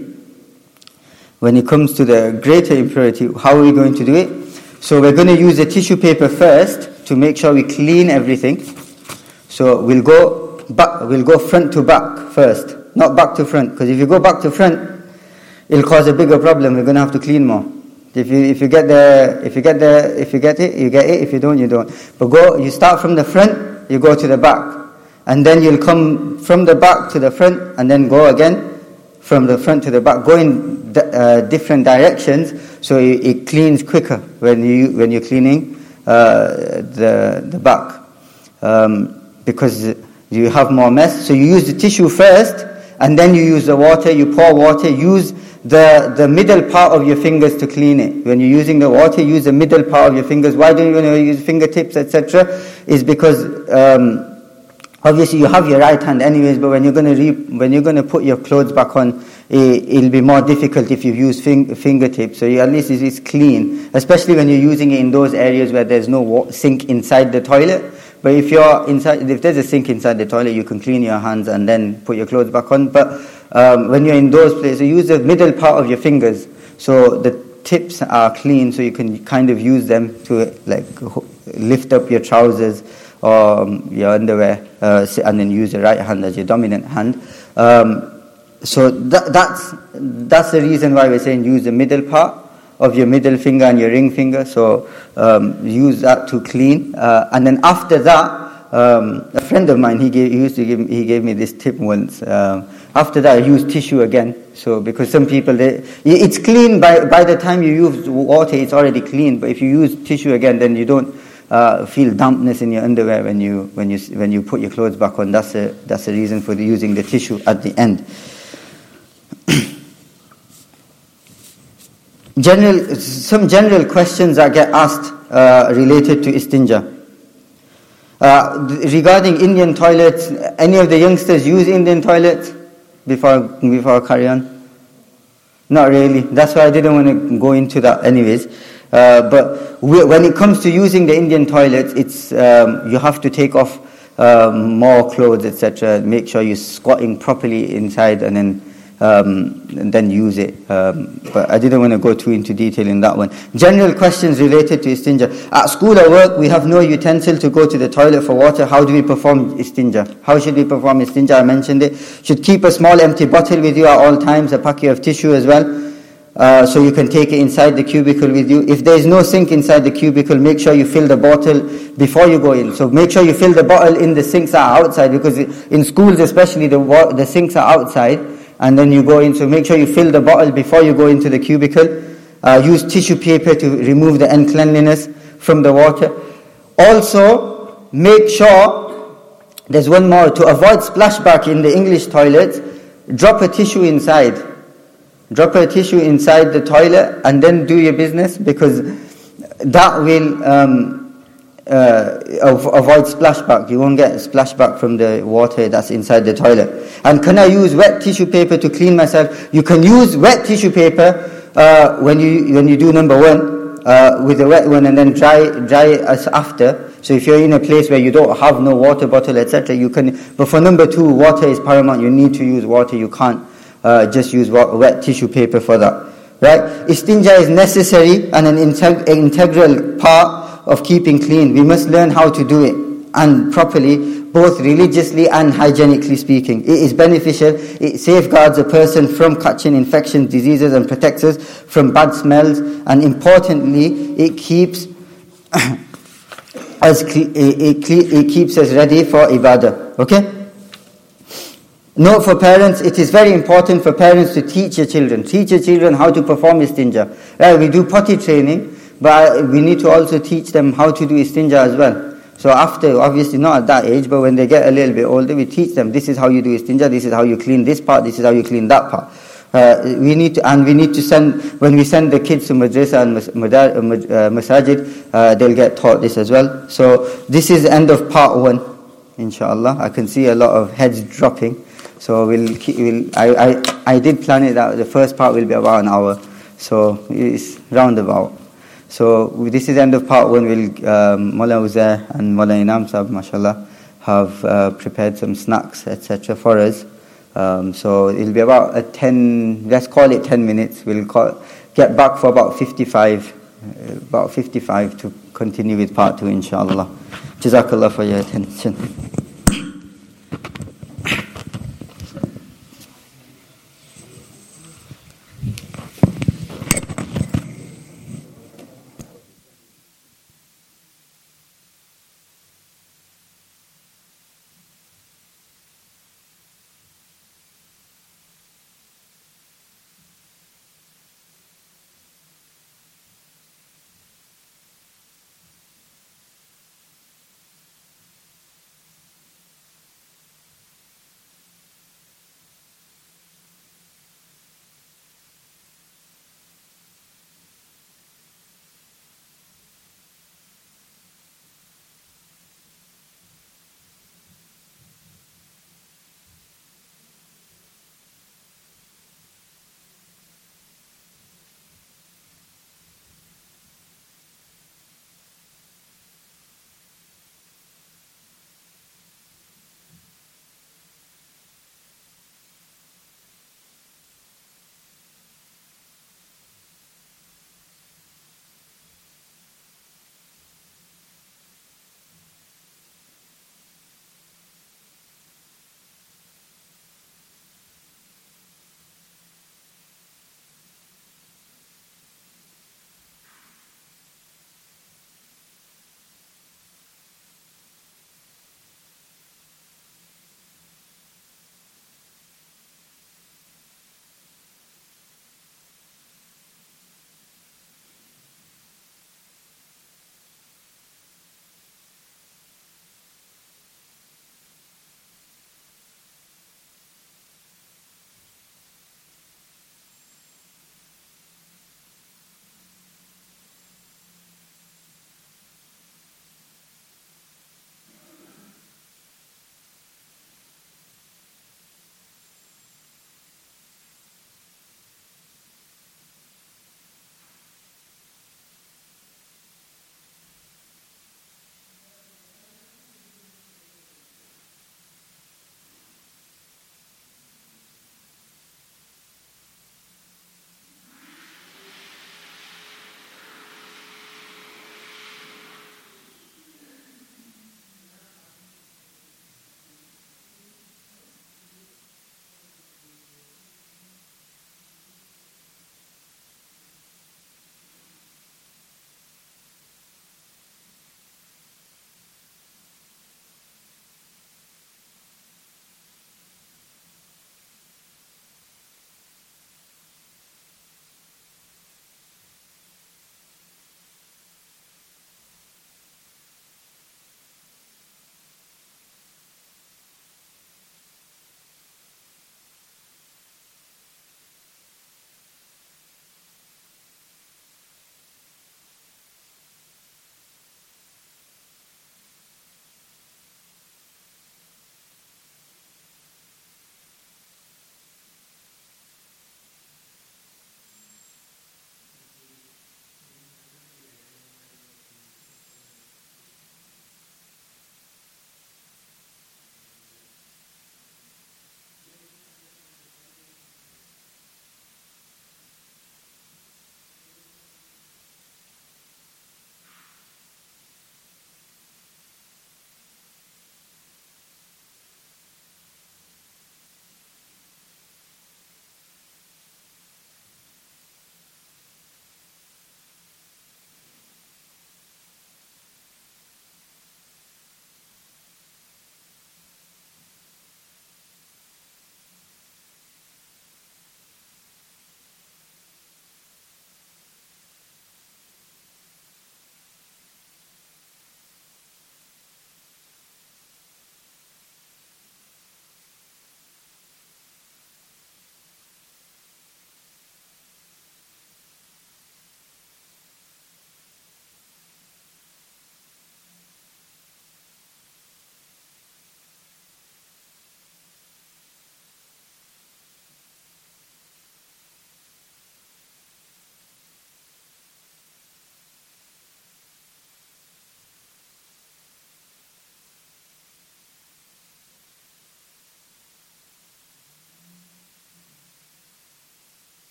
how are we going to do it? So we're going to use the tissue paper first to make sure we clean everything. So we'll go front to back first, not back to front, because if you go back to front, it'll cause a bigger problem. We're going to have to clean more. If you get it, you get it. If you don't, you don't. But you start from the front, you go to the back, and then you'll come from the back to the front, and then go again from the front to the back. Go in different directions, so it cleans quicker when you're cleaning the back, because you have more mess. So you use the tissue first, and then you use the water. You pour water. Use the middle part of your fingers to clean it. When you're using the water, use the middle part of your fingers. Why don't you want to use fingertips, etc.? Is because obviously you have your right hand anyways, but when you're going to put your clothes back on, it'll be more difficult if you use fingertips. So at least it's clean, especially when you're using it in those areas where there's no sink inside the toilet. But if there's a sink inside the toilet, you can clean your hands and then put your clothes back on. But when you're in those places, use the middle part of your fingers, so the tips are clean, so you can kind of use them to lift up your trousers or your underwear, and then use the right hand as your dominant hand. So that's the reason why we're saying use the middle part of your middle finger and your ring finger. So use that to clean, and then after that, a friend of mine he gave me this tip once. After that, I use tissue again. So because some people it's clean by the time you use water, it's already clean. But if you use tissue again, then you don't feel dampness in your underwear when you put your clothes back on. That's the reason for using the tissue at the end. Some general questions that get asked related to istinja. Regarding Indian toilets, any of the youngsters use Indian toilets? Before I carry on? Not really. That's why I didn't want to go into that anyways. But when it comes to using the Indian toilets, it's you have to take off more clothes, etc. Make sure you're squatting properly inside, and then use it. But I didn't want to go too into detail in that one. General questions related to istinja. At school or work, we have no utensil to go to the toilet for water. How do we perform istinja? How should we perform istinja? I mentioned it. Should keep a small empty bottle with you at all times, a packet of tissue as well, so you can take it inside the cubicle with you. If there is no sink inside the cubicle, make sure you fill the bottle before you go in. So make sure you fill the bottle in the sinks that are outside, because in schools especially the sinks are outside, and then you go in. So make sure you fill the bottle before you go into the cubicle. Use tissue paper to remove the uncleanliness from the water. Also, make sure, there's one more, to avoid splashback in the English toilets, drop a tissue inside. Drop a tissue inside the toilet and then do your business, because that will avoid splashback. You won't get splashback from the water that's inside the toilet. And can I use wet tissue paper to clean myself? You can use wet tissue paper when you do number one with the wet one, and then dry as after. So if you're in a place where you don't have no water bottle, etc., you can. But for number two, water is paramount. You need to use water. You can't just use wet tissue paper for that. Right? Istinja is necessary and an integral part of keeping clean. We must learn how to do it, and properly, both religiously and hygienically speaking. It is beneficial. It safeguards a person from catching infections, diseases, and protects us from bad smells. And importantly, it keeps it keeps us ready for ibadah. Okay? Note for parents, it is very important for parents to teach your children how to perform istinja. We do potty training, but we need to also teach them how to do istinja as well. So after, obviously not at that age, but when they get a little bit older, we teach them, this is how you do istinja, this is how you clean this part, this is how you clean that part. We need to send, when we send the kids to madrasa and masajid, they'll get taught this as well. So this is the end of part 1, inshallah. I can see a lot of heads dropping. So I did plan it that the first part will be about an hour. So it's roundabout. So this is the end of part 1. Mullah Uzair and Mullah Inam Sahab, mashallah, have prepared some snacks, etc. for us. So it'll be about let's call it 10 minutes. We'll get back for about 55 to continue with part 2, inshallah. Jazakallah for your attention.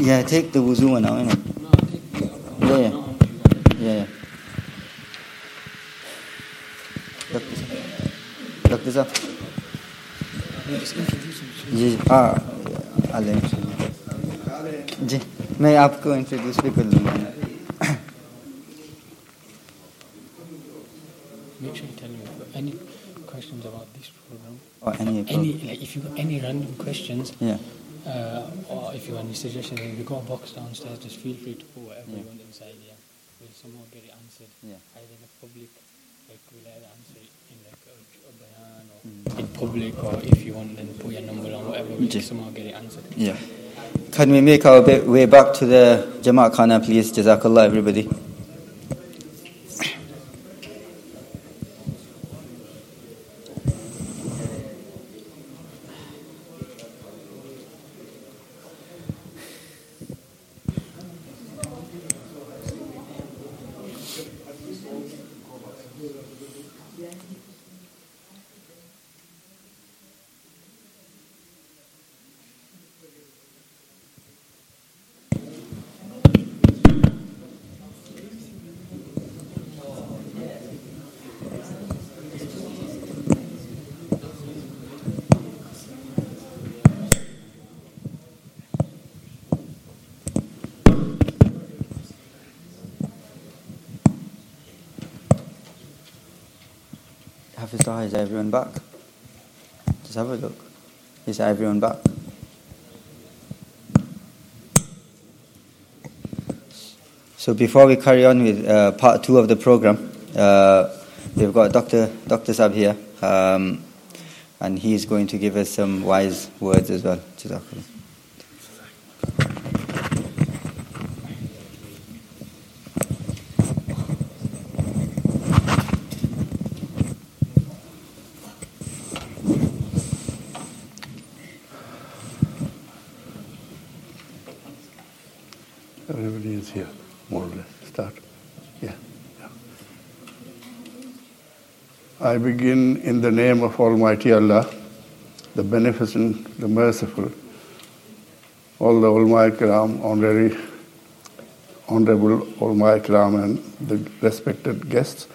Yeah, take the wuzu one now, innit? No, I'll take the other one. Yeah, yeah. Not on you. Yeah. Dr. Zaf. Yeah, just introduce him. जी आलें जी मैं आपको introduce भी कर दूंगा Make sure you tell me if you have any questions about this program. or any Like if you got any random questions, yeah or if you have any suggestions, if you got a box downstairs, just feel free to put whatever you Yeah. want inside here. We'll somehow get it answered. Yeah. Either in the public, like we'll either answer it in like a bayan or in public, or if you want, then put your number on whatever. We'll somehow get it answered. yeah can we make our way back to the Jamaat Khana please Jazakallah everybody Hafiz Taha, is everyone back? Just have a look. Is everyone back? So before we carry on with part 2 of the program, we've got Dr. Sab here, and he's going to give us some wise words as well. Jazakallah. Everybody is here, more or less. Start. Yeah. I begin in the name of Almighty Allah, the Beneficent, the Merciful, all the Ulama Ikram, honorable Ulama Ikram and the respected guests.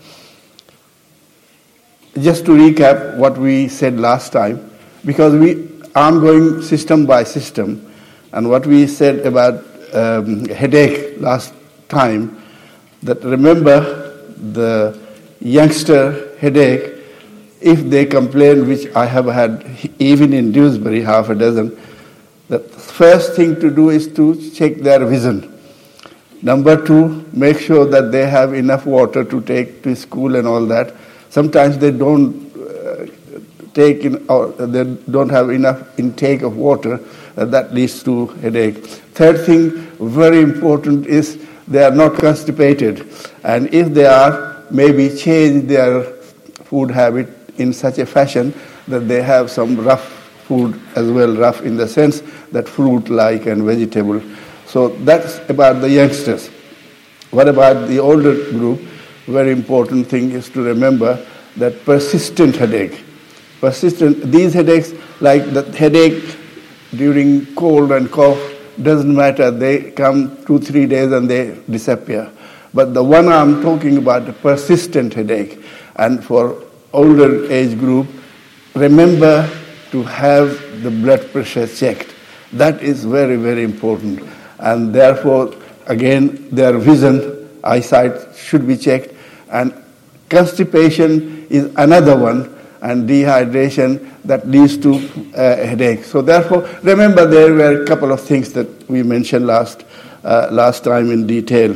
Just to recap what we said last time, because I'm going system by system, and what we said about headache last time, that remember the youngster headache, if they complain, which I have had even in Dewsbury, half a dozen, the first thing to do is to check their vision. Number 2, make sure that they have enough water to take to school and all that. Sometimes they don't take in, or they don't have enough intake of water, that leads to headache. Third thing, very important, is they are not constipated. And if they are, maybe change their food habit in such a fashion that they have some rough food as well, rough in the sense that fruit-like and vegetable. So that's about the youngsters. What about the older group? Very important thing is to remember that persistent headache. These headaches, like the headache during cold and cough, doesn't matter. They come 2-3 days and they disappear. But the one I'm talking about, the persistent headache, and for older age group, remember to have the blood pressure checked. That is very, very important. And therefore, again, their vision, eyesight should be checked. And constipation is another one, and dehydration that leads to headache. So therefore, remember there were a couple of things that we mentioned last time in detail.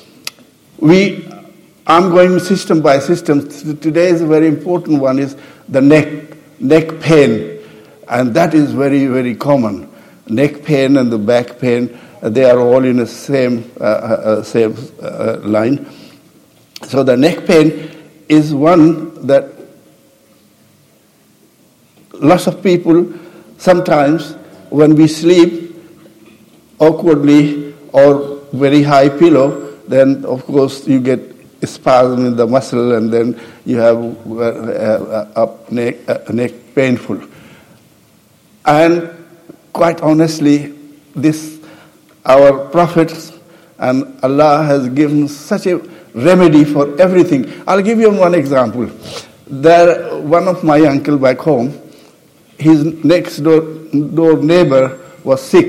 I'm going system by system. Today is a very important one, is the neck pain, and that is very, very common. Neck pain and the back pain, they are all in the same line. So the neck pain is one that lots of people, sometimes when we sleep awkwardly or very high pillow, then of course you get a spasm in the muscle, and then you have neck painful. And quite honestly, this our prophets, and Allah has given such a remedy for everything. I'll give you one example. One of my uncle back home, his next door neighbor was sick,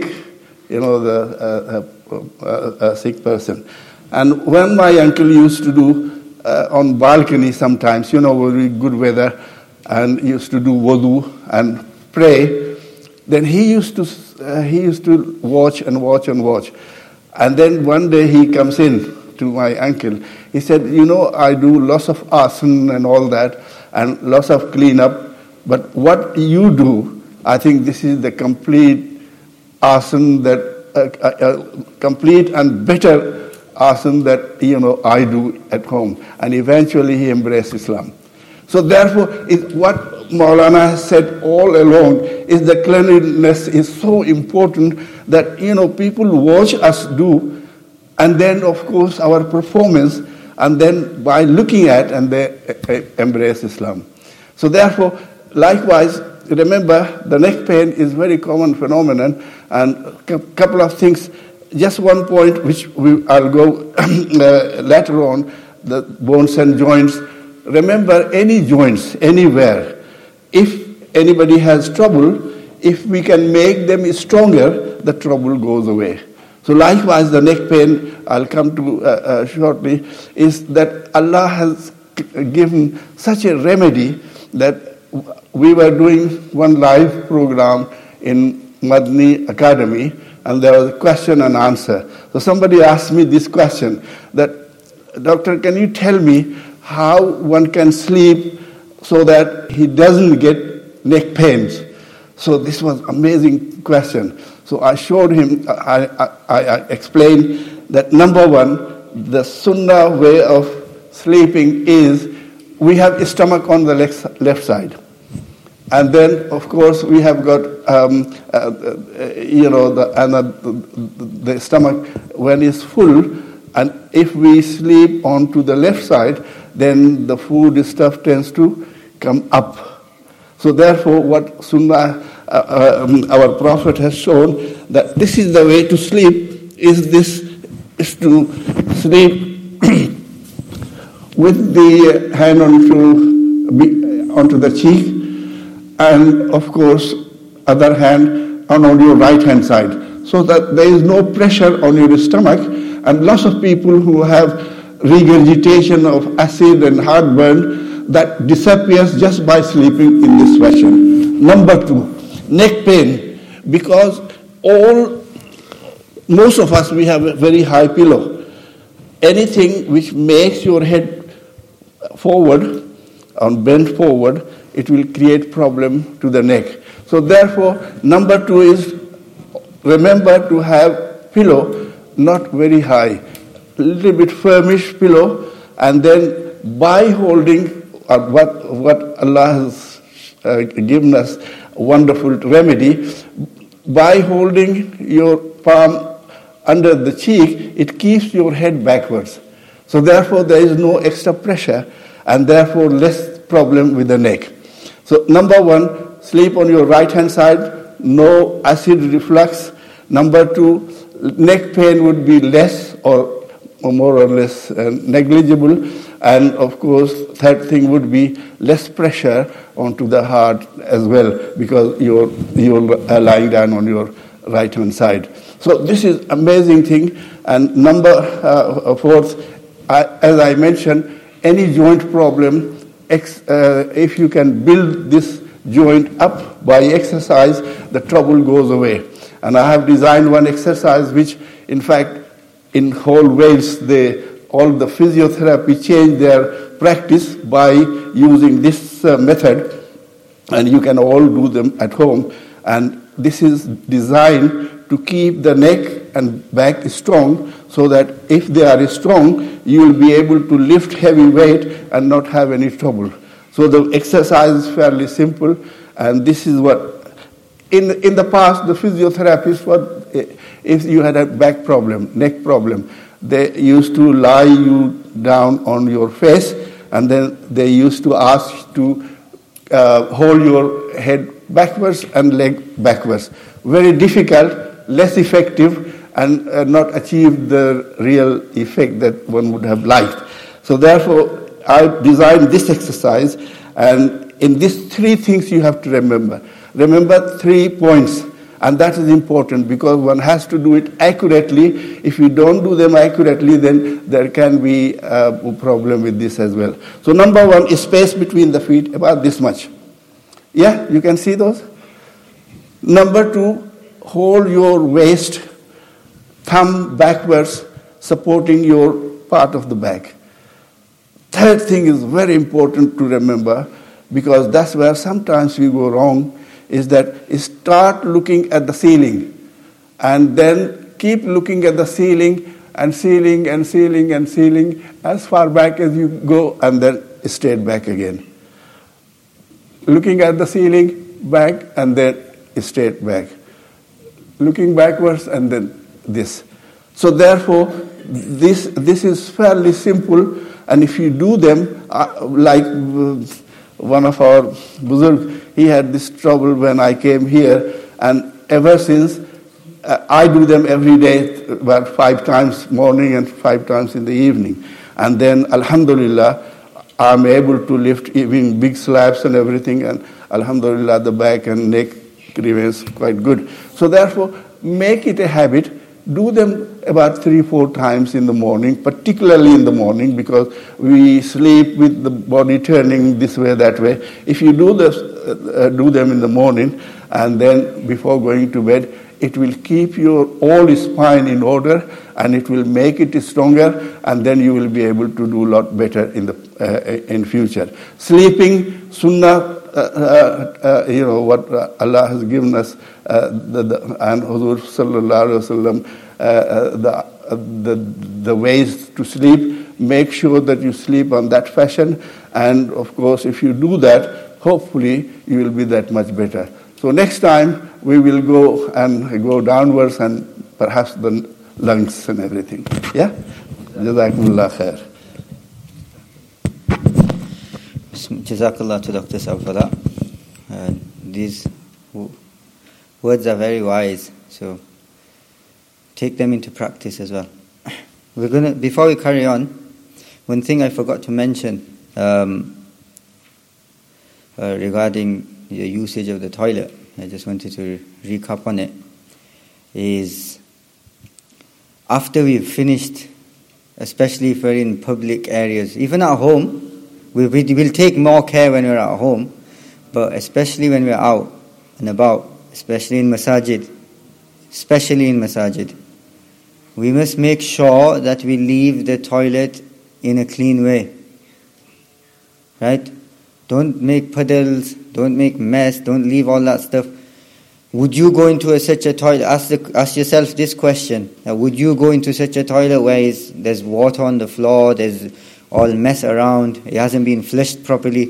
a sick person. And when my uncle used to do on balcony sometimes, very good weather, and used to do wudu and pray, then he used to watch and watch and watch. And then one day he comes in to my uncle. He said, I do lots of asana and all that, and lots of cleanup, but what you do, I think this is the complete asana, that complete and better asana that I do at home. And eventually he embraced Islam. So therefore, what Maulana has said all along is that cleanliness is so important that people watch us do, and then of course our performance, and then by looking at, and they embrace Islam. So therefore, likewise, remember the neck pain is very common phenomenon, and a couple of things. Just one point which I'll go later on, the bones and joints. Remember, any joints anywhere, if anybody has trouble, if we can make them stronger, the trouble goes away. So likewise, the neck pain, I'll come to shortly, is that Allah has given such a remedy that we were doing one live program in Madni Academy, and there was a question and answer. So somebody asked me this question, that, Doctor, can you tell me how one can sleep so that he doesn't get neck pains? So this was an amazing question. So I showed him, I explained that number one, the sunnah way of sleeping is we have a stomach on the left side. And then, of course, we have got, the stomach when it's full, and if we sleep onto the left side, then the food stuff tends to come up. So therefore, what Sunnah, our Prophet has shown, that this is the way to sleep, is to sleep with the hand onto the cheek, and of course, other hand on your right hand side, so that there is no pressure on your stomach. And lots of people who have regurgitation of acid and heartburn, that disappears just by sleeping in this fashion. Number two, neck pain, because most of us, we have a very high pillow. Anything which makes your head forward, or bent forward, it will create problem to the neck. So therefore, number two is, remember to have pillow not very high, a little bit firmish pillow, and then by holding what Allah has given us, a wonderful remedy, by holding your palm under the cheek, it keeps your head backwards. So therefore, there is no extra pressure, and therefore less problem with the neck. So number one, sleep on your right hand side, no acid reflux. Number two, neck pain would be less or more or less negligible. And of course, third thing would be less pressure onto the heart as well, because you're lying down on your right hand side. So this is amazing thing. And number fourth, as I mentioned, any joint problem, if you can build this joint up by exercise, the trouble goes away. And I have designed one exercise which, in fact, in whole Wales, all the physiotherapy change their practice by using this method, and you can all do them at home. And this is designed to keep the neck and back strong, so that if they are strong, you will be able to lift heavy weight and not have any trouble. So the exercise is fairly simple, and this is what, in the past, the physiotherapists, if you had a back problem, neck problem, they used to lie you down on your face, and then they used to ask to hold your head backwards and leg backwards. Very difficult, less effective, and not achieve the real effect that one would have liked. So therefore, I designed this exercise, and in these 3 things you have to remember. Remember 3 points, and that is important because one has to do it accurately. If you don't do them accurately, then there can be a problem with this as well. So number 1 is space between the feet, about this much. Yeah, you can see those? Number 2, hold your waist, thumb backwards, supporting your part of the back. Third thing is very important to remember, because that's where sometimes we go wrong, is that start looking at the ceiling and then keep looking at the ceiling and ceiling and ceiling and ceiling as far back as you go, and then straight back again. Looking at the ceiling, back, and then straight back. Looking backwards, and then this. So therefore, this is fairly simple, and if you do them, like one of our Buzurg, he had this trouble when I came here, and ever since, I do them every day, about 5 times morning and 5 times in the evening. And then, alhamdulillah, I'm able to lift even big slabs and everything, and alhamdulillah, the back and neck remains quite good. So therefore, make it a habit. Do them about 3-4 times in the morning, particularly in the morning, because we sleep with the body turning this way, that way. If you do them in the morning, and then before going to bed, it will keep your whole spine in order, and it will make it stronger, and then you will be able to do a lot better in future. Sleeping, sunnah, what Allah has given us, and Huzur sallallahu alaihi wasallam, the ways to sleep. Make sure that you sleep on that fashion, and of course, if you do that, hopefully you will be that much better. So next time we will go downwards and perhaps the lungs and everything. Yeah? Jazakumullah khair. Jazakallah to Dr. Saab for that. These words are very wise, so take them into practice as well. Before we carry on, one thing I forgot to mention regarding the usage of the toilet, I just wanted to recap on it, is after we've finished, especially if we're in public areas, even at home, we'll take more care when we're at home, but especially when we're out and about, especially in masajid, we must make sure that we leave the toilet in a clean way. Right? Don't make puddles, don't make mess, don't leave all that stuff. Would you go into such a toilet? Ask yourself this question. Would you go into such a toilet where there's water on the floor, there's all mess around, it hasn't been flushed properly,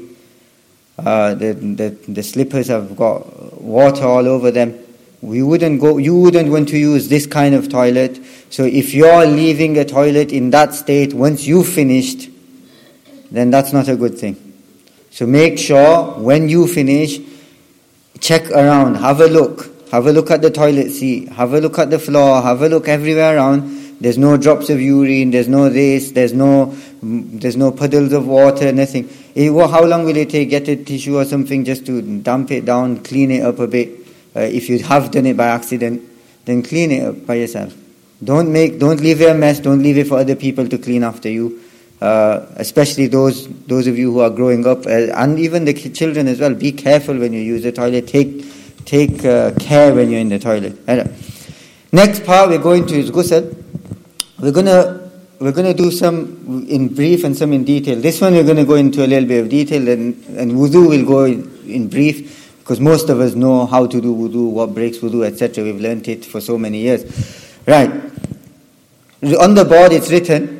the slippers have got water all over them? You wouldn't want to use this kind of toilet. So if you're leaving a toilet in that state, once you've finished, then that's not a good thing. So make sure when you finish, check around, have a look at the toilet seat, have a look at the floor, have a look everywhere around. There's no drops of urine, there's no this, there's no puddles of water, nothing. How long will it take? Get a tissue or something just to dump it down, clean it up a bit. If you have done it by accident, then clean it up by yourself. Don't leave it a mess, don't leave it for other people to clean after you. Especially those of you who are growing up, and even the children as well. Be careful when you use the toilet. Take care when you're in the toilet. Next part we're going to is ghusl. We're gonna do some in brief and some in detail. This one we're gonna go into a little bit of detail, and wudu will go in brief, because most of us know how to do wudu, what breaks wudu, etc. We've learnt it for so many years. Right. On the board it's written,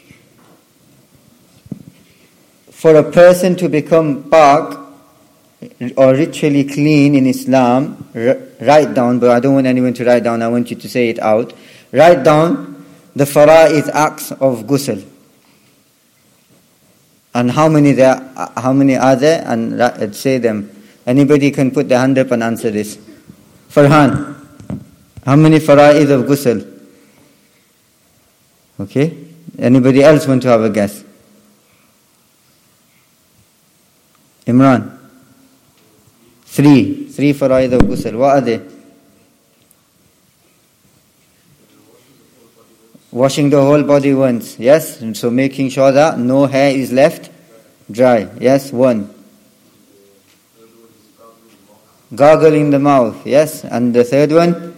for a person to become pak or ritually clean in Islam, write down, but I don't want anyone to write down, I want you to say it out. Write down the fara'id acts of ghusl. And how many are there? And say them. Anybody can put their hand up and answer this. Farhan, how many fara'id of ghusl? Okay? Anybody else want to have a guess? Imran? 3 faraid of ghusl. What are they? Washing the whole body once. Yes? And so making sure that no hair is left dry. Yes? 1. Gargling the mouth. Yes? And the third one?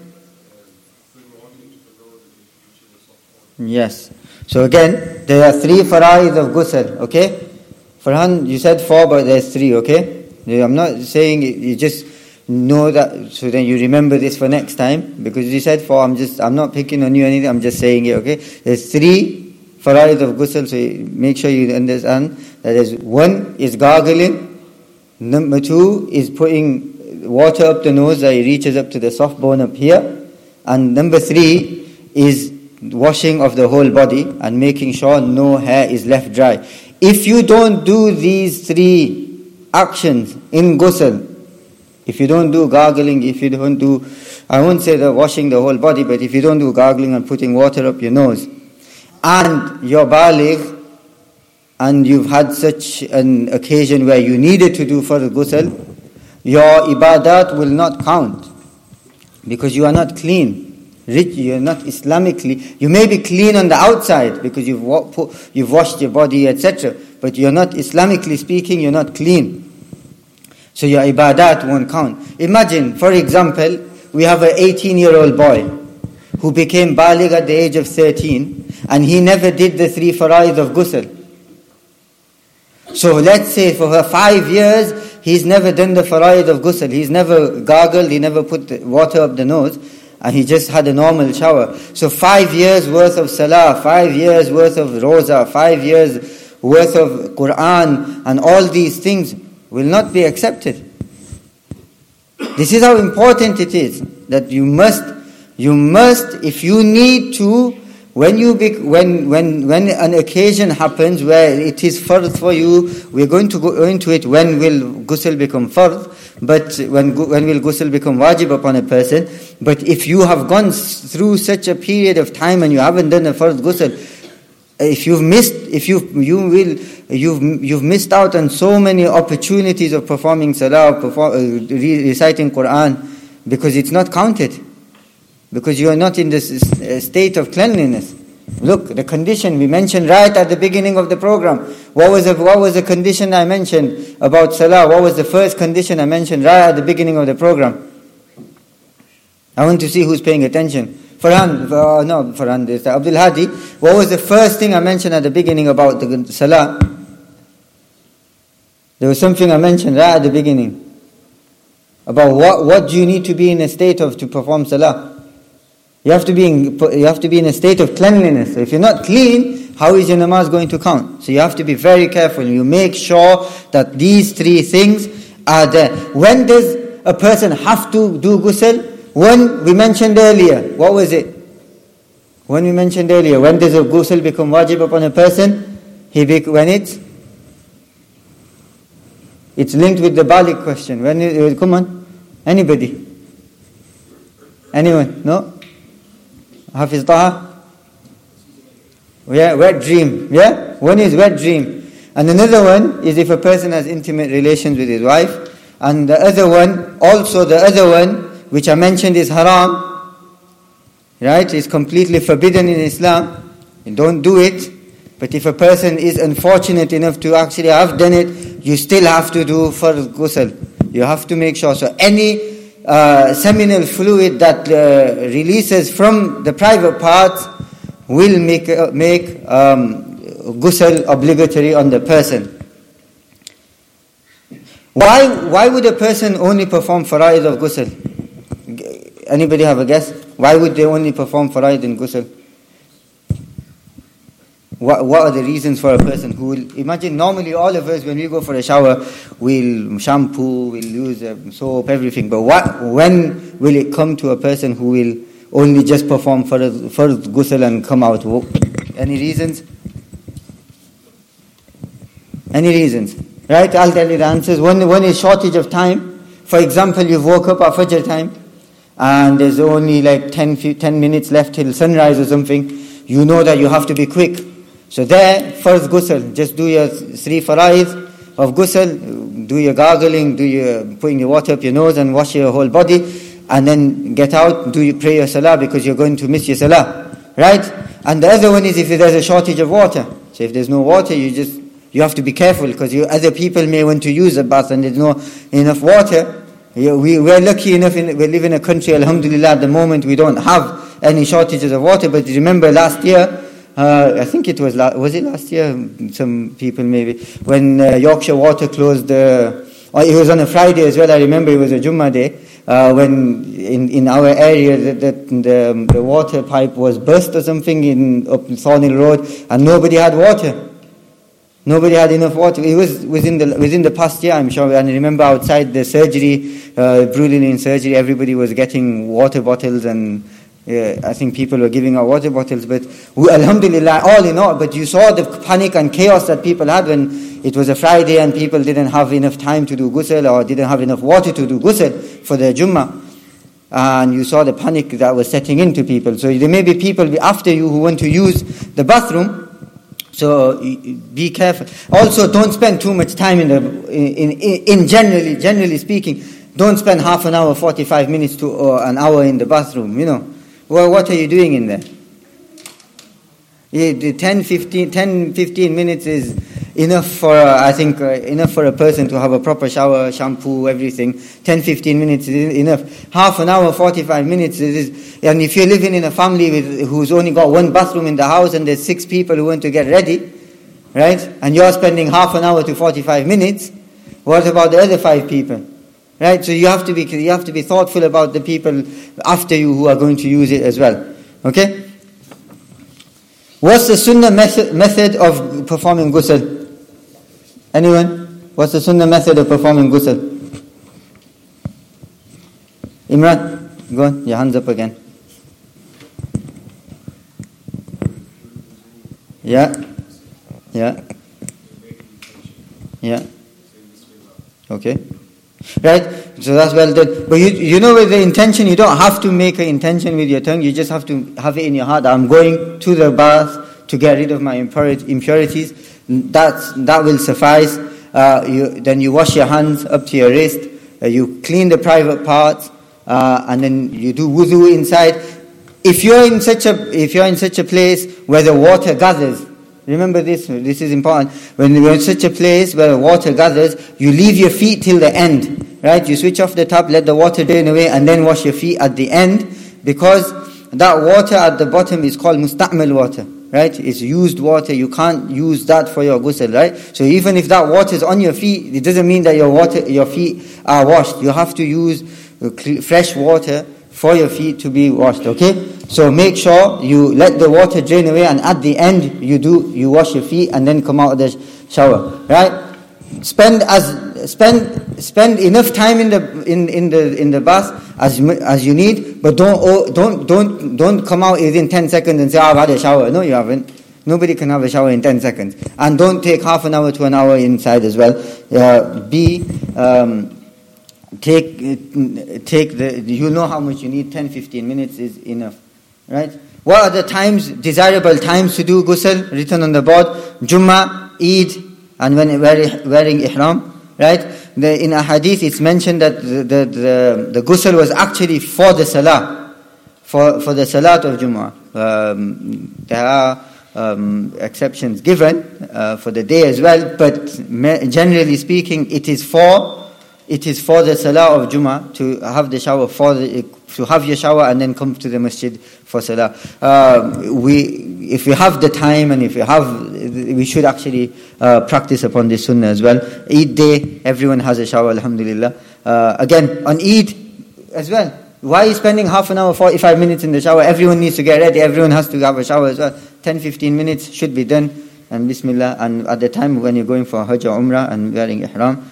Yes. So again, there are 3 faraid of ghusl. Okay? Farhan, you said 4, but there's 3. Okay? I'm not saying you just know that, so then you remember this for next time, because you said 4, I'm not picking on you or anything, I'm just saying it, okay? There's 3 faraid of ghusl, so make sure you understand that there's 1 is gargling, number 2 is putting water up the nose that it reaches up to the soft bone up here, and number 3 is washing of the whole body and making sure no hair is left dry. If you don't do these 3 actions in ghusl, if you don't do gargling, if you don't do, I won't say the washing the whole body, but if you don't do gargling and putting water up your nose, and you're baligh, and you've had such an occasion where you needed to do fard ghusl, your ibadat will not count, because you are not clean. You're not Islamically, you may be clean on the outside because you've washed your body, etc., but you're not, Islamically speaking, you're not clean. So your ibadat won't count. Imagine, for example, we have an 18-year-old boy who became baligh at the age of 13, and he never did the 3 faraid of ghusl. So let's say for 5 years, he's never done the faraid of ghusl. He's never gargled, he never put the water up the nose, and he just had a normal shower. So 5 years worth of salah, 5 years worth of roza, 5 years worth of Quran, and all these things will not be accepted. This is how important it is, that you must, if you need to, when an occasion happens where it is fard for you, we're going to go into it, when will ghusl become fard, but when will ghusl become wajib upon a person. But if you have gone through such a period of time and you haven't done a fard ghusl, if you've missed out on so many opportunities of performing salah, reciting Quran, because it's not counted, because you are not in this state of cleanliness. Look, the condition we mentioned right at the beginning of the program. What was the condition I mentioned about salah? What was the first condition I mentioned right at the beginning of the program? I want to see who's paying attention. Farhan, there's Abdul Hadi. What was the first thing I mentioned at the beginning about the salah? There was something I mentioned right at the beginning about what do you need to be in a state of to perform salah. You have to be in a state of cleanliness. So if you're not clean, how is your namaz going to count? So you have to be very careful. You make sure that these 3 things are there. When does a person have to do ghusl? When we mentioned earlier, what was it? When we mentioned earlier, when does a ghusl become wajib upon a person? When it's linked with the baligh question. Come on, anybody? Anyone? No? Hafiz Taha? Yeah, wet dream. Yeah? One is wet dream. And another one is if a person has intimate relations with his wife. And the other one, which I mentioned is haram, right? It's completely forbidden in Islam. You don't do it. But if a person is unfortunate enough to actually have done it, you still have to do fard ghusl. You have to make sure. So any seminal fluid that releases from the private parts will make ghusl obligatory on the person. Why would a person only perform faraid of ghusl? Anybody have a guess? Why would they only perform faraid in ghusl? What are the reasons for a person who will... Imagine normally all of us when we go for a shower, we'll shampoo, we'll use soap, everything. But when will it come to a person who will only just perform fard ghusl and come out? Any reasons? Any reasons? Right? I'll tell you the answers. One is shortage of time. For example, you woke up at Fajr time and there's only like 10 minutes left till sunrise or something. you know that you have to be quick. So there, first ghusl, just do your 3 fara'id of ghusl, do your gargling, putting your water up your nose and wash your whole body, and then get out, pray your salah because you're going to miss your salah, right? And the other one is if there's a shortage of water. So if there's no water, you have to be careful because other people may want to use a bath and there's no enough water. We're lucky enough, we live in a country, alhamdulillah, at the moment we don't have any shortages of water. But remember last year, I think it was it last year? Some people maybe, when Yorkshire Water closed, it was on a Friday as well, I remember it was a Jummah day, when in our area the water pipe was burst or something up Thornhill Road, and nobody had water. Nobody had enough water. It was within the past year, I'm sure. And I remember outside the surgery, brutally in surgery, everybody was getting water bottles, and I think people were giving out water bottles. But alhamdulillah, all in all, but you saw the panic and chaos that people had when it was a Friday and people didn't have enough time to do ghusl or didn't have enough water to do ghusl for their Jummah. And you saw the panic that was setting into people. So there may be people after you who want to use the bathroom. So be careful. Also, don't spend too much time generally speaking. Don't spend half an hour, 45 minutes to an hour in the bathroom. Well, what are you doing in there? 10, 15 minutes is enough for, enough for a person to have a proper shower, shampoo, everything. 10, 15 minutes is enough. Half an hour, 45 minutes is, and if you're living in a family who's only got one bathroom in the house and there's 6 people who want to get ready, right? And you're spending half an hour to 45 minutes, what about the other 5 people? Right? So you have to be thoughtful about the people after you who are going to use it as well. Okay? What's the sunnah method of performing ghusl? Anyone? What's the sunnah method of performing ghusl? Imran, go on, your hands up again. Yeah. Okay. Right? So that's well done. But you know with the intention, you don't have to make an intention with your tongue. You just have to have it in your heart. I'm going to the bath to get rid of my impurities. That will suffice. Then you wash your hands up to your wrist. You clean the private parts. And then you do wudu inside. If you're in such a place where the water gathers, remember this is important. When you're in such a place where the water gathers, you leave your feet till the end, right? You switch off the tap, let the water drain away, and then wash your feet at the end, because that water at the bottom is called musta'mal water, right? It's used water. You can't use that for your ghusl, right? So even if that water is on your feet, it doesn't mean that your feet are washed. You have to use fresh water for your feet to be washed, okay? So make sure you let the water drain away, and at the end you wash your feet and then come out of the shower, right? Spend enough time in the bath as you need, but don't come out within 10 seconds and say, I've had a shower. No, you haven't. Nobody can have a shower in 10 seconds. And don't take half an hour to an hour inside as well. You'll know how much you need. 10-15 minutes is enough, right? What are the desirable times to do ghusl? Written on the board: Jummah, Eid, and when wearing ihram, right? In a hadith it's mentioned that the ghusl was actually for the salah, for the salat of Jummah. There are exceptions given for the day as well, but generally speaking, it is for the salah of Jummah to have the shower to have your shower and then come to the masjid for salah. If we have the time and we should actually practice upon this sunnah as well. Eid day, everyone has a shower, alhamdulillah. Again, on Eid as well. Why are you spending half an hour, 45 minutes in the shower? Everyone needs to get ready. Everyone has to have a shower as well. 10-15 minutes should be done. And bismillah. And at the time when you're going for Hajj or Umrah and wearing ihram.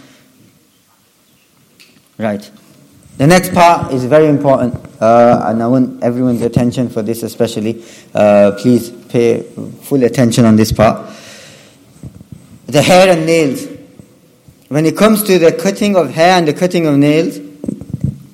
Right. The next part is very important, and I want everyone's attention for this especially. Please pay full attention on this part. The hair and nails. When it comes to the cutting of hair and the cutting of nails,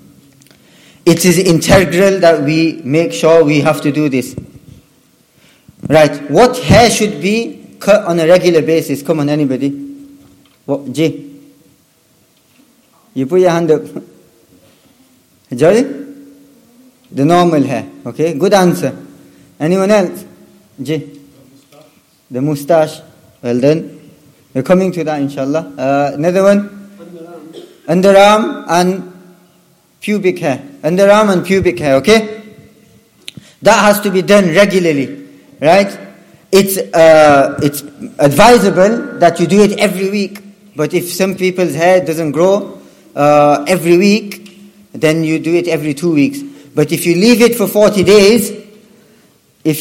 it is integral that we make sure we have to do this. Right. What hair should be cut on a regular basis? Come on, anybody. What, J? You put your hand up. Jolly? The normal hair. Okay, good answer. Anyone else? J? The moustache. Well done. We're coming to that, inshallah. Another one? Underarm and pubic hair. Underarm and pubic hair, okay? That has to be done regularly. Right? It's advisable that you do it every week. But if some people's hair doesn't grow every week, then you do it every 2 weeks. But if you leave it for 40 days, it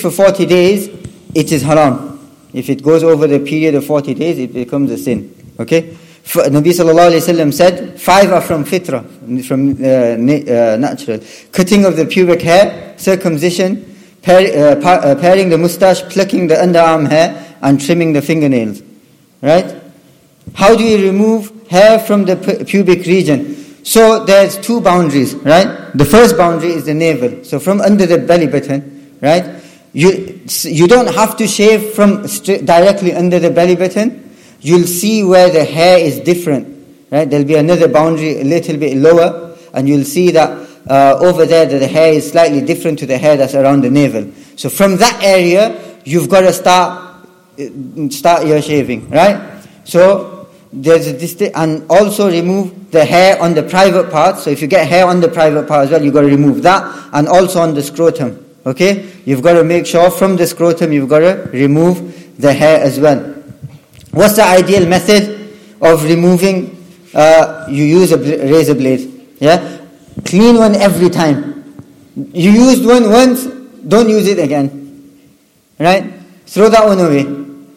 is haram. If it goes over the period of 40 days, it becomes a sin. Okay? Nabi sallallahu alayhi wa sallam said, 5 are from fitrah, from natural. Cutting of the pubic hair, circumcision, paring the moustache, plucking the underarm hair, and trimming the fingernails. Right? How do you remove hair from the pubic region? So there's 2 boundaries, right? The first boundary is the navel. So from under the belly button, right? You don't have to shave from directly under the belly button. You'll see where the hair is different, right? There'll be another boundary a little bit lower, and you'll see that over there that the hair is slightly different to the hair that's around the navel. So from that area, you've got to start your shaving, right? So there's and also remove the hair on the private part. So if you get hair on the private part as well, you've got to remove that, and also on the scrotum. Okay, you've got to make sure from the scrotum you've got to remove the hair as well. What's the ideal method of removing? You use a razor blade. Yeah. Clean one every time. You used one once, don't use it again. Right? Throw that one away.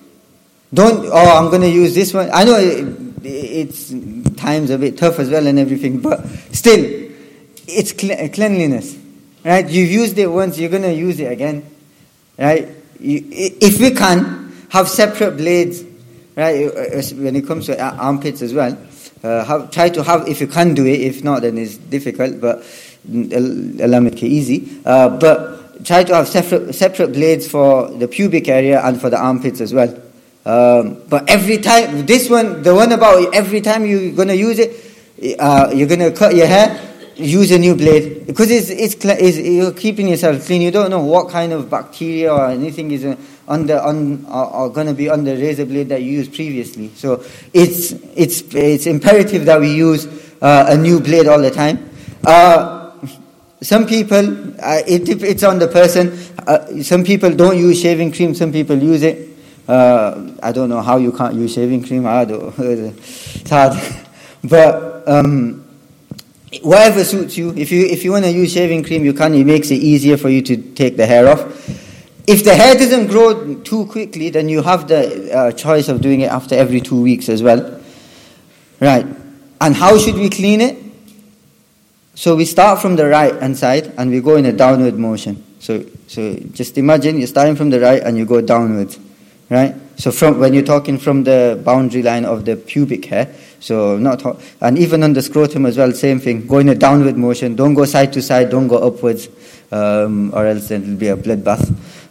I'm going to use this one. I know it's times a bit tough as well and everything, but still, it's cleanliness. Right? You've used it once, you're going to use it again. Right? If we can, have separate blades. Right? When it comes to armpits as well. Try to have, if you can do it, if not then it's difficult, but Allah make it easy. But try to have separate blades for the pubic area and for the armpits as well. But every time, the one about every time you're going to use it, you're going to cut your hair, use a new blade. Because you're keeping yourself clean. You don't know what kind of bacteria or anything is are going to be on the razor blade that you used previously. So it's imperative that we use a new blade all the time. Some people, it's on the person. Some people don't use shaving cream. Some people use it. I don't know how you can't use shaving cream. It's hard. But whatever suits you. If you want to use shaving cream, you can. It makes it easier for you to take the hair off. If the hair doesn't grow too quickly, then you have the choice of doing it after every 2 weeks as well. Right. And how should we clean it? So we start from the right hand side and we go in a downward motion. So just imagine you're starting from the right and you go downwards. Right? So when you're talking from the boundary line of the pubic hair, and even on the scrotum as well, same thing. Go in a downward motion. Don't go side to side. Don't go upwards, or else it'll be a bloodbath.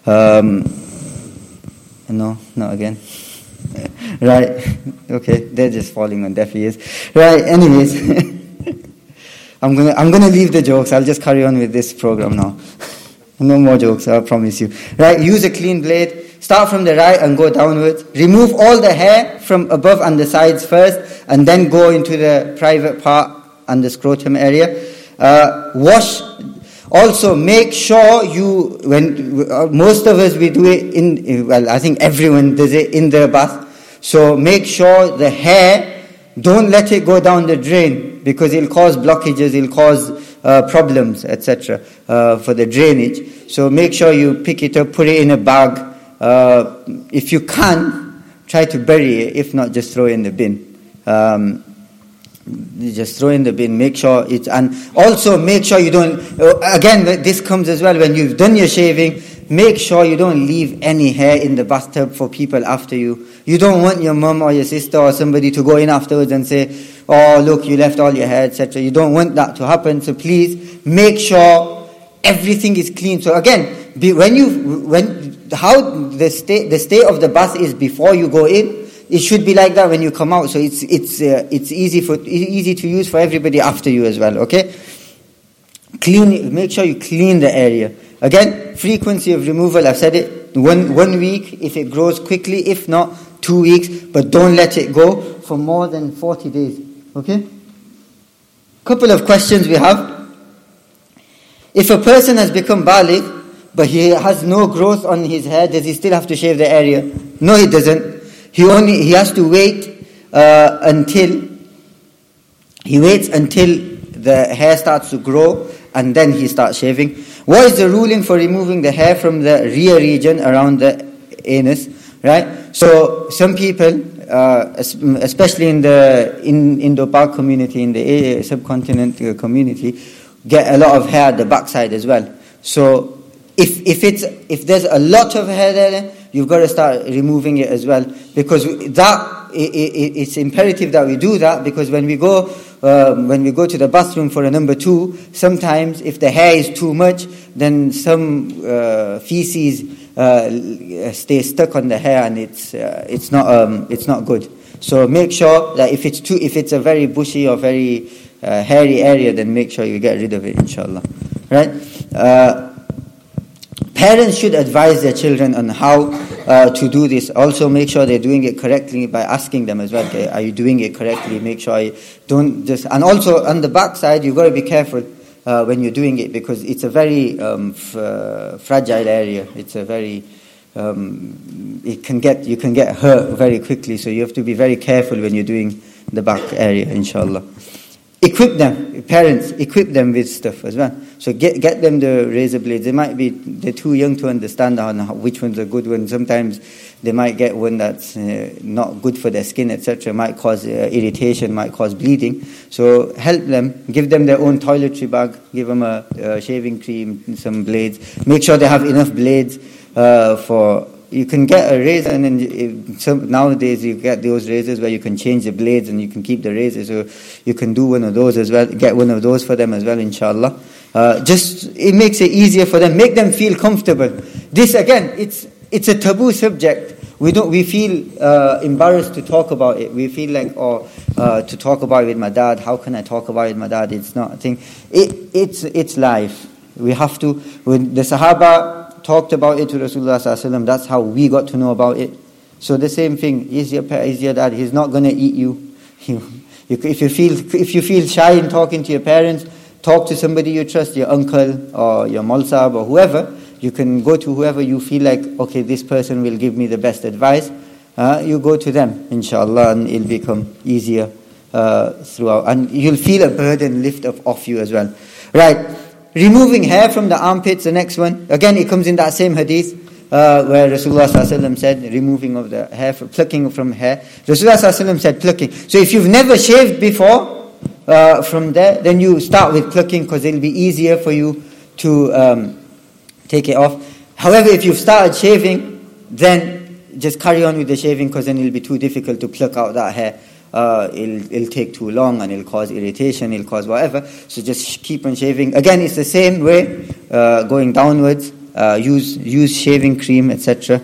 No, not again. Right? Okay, they're just falling on deaf ears. Right? Anyways, I'm gonna leave the jokes. I'll just carry on with this program now. No more jokes. I promise you. Right? Use a clean blade. Start from the right and go downwards. Remove all the hair from above and the sides first, and then go into the private part and the scrotum area. Wash. Also, make sure most of us, we do it I think everyone does it in their bath. So make sure the hair, don't let it go down the drain, because it'll cause blockages, it'll cause problems, etc. For the drainage. So make sure you pick it up, put it in a bag. If you can, try to bury it. If not, just throw it in the bin. Just throw in the bin. Make sure and also make sure you don't. Again, this comes as well when you've done your shaving. Make sure you don't leave any hair in the bathtub for people after you. You don't want your mum or your sister or somebody to go in afterwards and say, "Oh, look, you left all your hair," etc. You don't want that to happen. So please make sure everything is clean. So again, when how the state of the bath is before you go in, it should be like that when you come out. So it's easy to use for everybody after you as well. Okay. Make sure you clean the area. Again, frequency of removal, I've said it, one week if it grows quickly, if not 2 weeks, but don't let it go for more than 40 days. Okay? Couple of questions we have. If a person has become baligh, but he has no growth on his hair, does he still have to shave the area? No, he doesn't. He has to wait until the hair starts to grow, and then he starts shaving. What is the ruling for removing the hair from the rear region around the anus? Right? So some people, especially in the Indo-Pak community, in the subcontinent community, get a lot of hair at the backside as well. So if there's a lot of hair there, you've got to start removing it as well, because it's imperative that we do that, because when we go to the bathroom for a number 2, sometimes if the hair is too much, then some feces stay stuck on the hair, and it's not good. So make sure that if it's a very bushy or very hairy area, then make sure you get rid of it, inshallah. Right? Parents should advise their children on how to do this. Also, make sure they're doing it correctly by asking them as well. Okay, are you doing it correctly? Make sure you don't just. And also on the back side, you've got to be careful when you're doing it, because it's a very fragile area. It's a very you can get hurt very quickly. So you have to be very careful when you're doing the back area, inshallah. Equip them, parents, equip them with stuff as well. So get them the razor blades. They're too young to understand which one's a good one. Sometimes they might get one that's not good for their skin, etc. Might cause irritation, might cause bleeding. So help them, give them their own toiletry bag, give them a shaving cream, some blades. Make sure they have enough blades you can get a razor, and then nowadays you get those razors where you can change the blades and you can keep the razor. So you can do one of those as well. Get one of those for them as well, inshallah. It makes it easier for them. Make them feel comfortable. This again, it's a taboo subject. We feel embarrassed to talk about it. We feel like, to talk about it with my dad. How can I talk about it with my dad? It's not a thing. It's life. We have to. When the Sahaba talked about it to Rasulullah sallallahu alaihi wasallam, that's how we got to know about it. So the same thing, is your dad, he's not going to eat you. If you feel shy in talking to your parents, talk to somebody you trust, your uncle or your mulsab or whoever. You can go to whoever you feel like, okay, this person will give me the best advice. You go to them, inshallah, and it'll become easier throughout. And you'll feel a burden lift off you as well. Right. Removing hair from the armpits, the next one. Again, it comes in that same hadith where Rasulullah sallallahu alaihi wasallam said, removing of the hair, plucking from hair. Rasulullah sallallahu alaihi wasallam said plucking. So if you've never shaved before from there, then you start with plucking, because it'll be easier for you to take it off. However, if you've started shaving, then just carry on with the shaving, because then it'll be too difficult to pluck out that hair. It'll take too long, and it'll cause irritation, it'll cause whatever. So just keep on shaving. Again, it's the same way, going downwards. Use shaving cream, etc.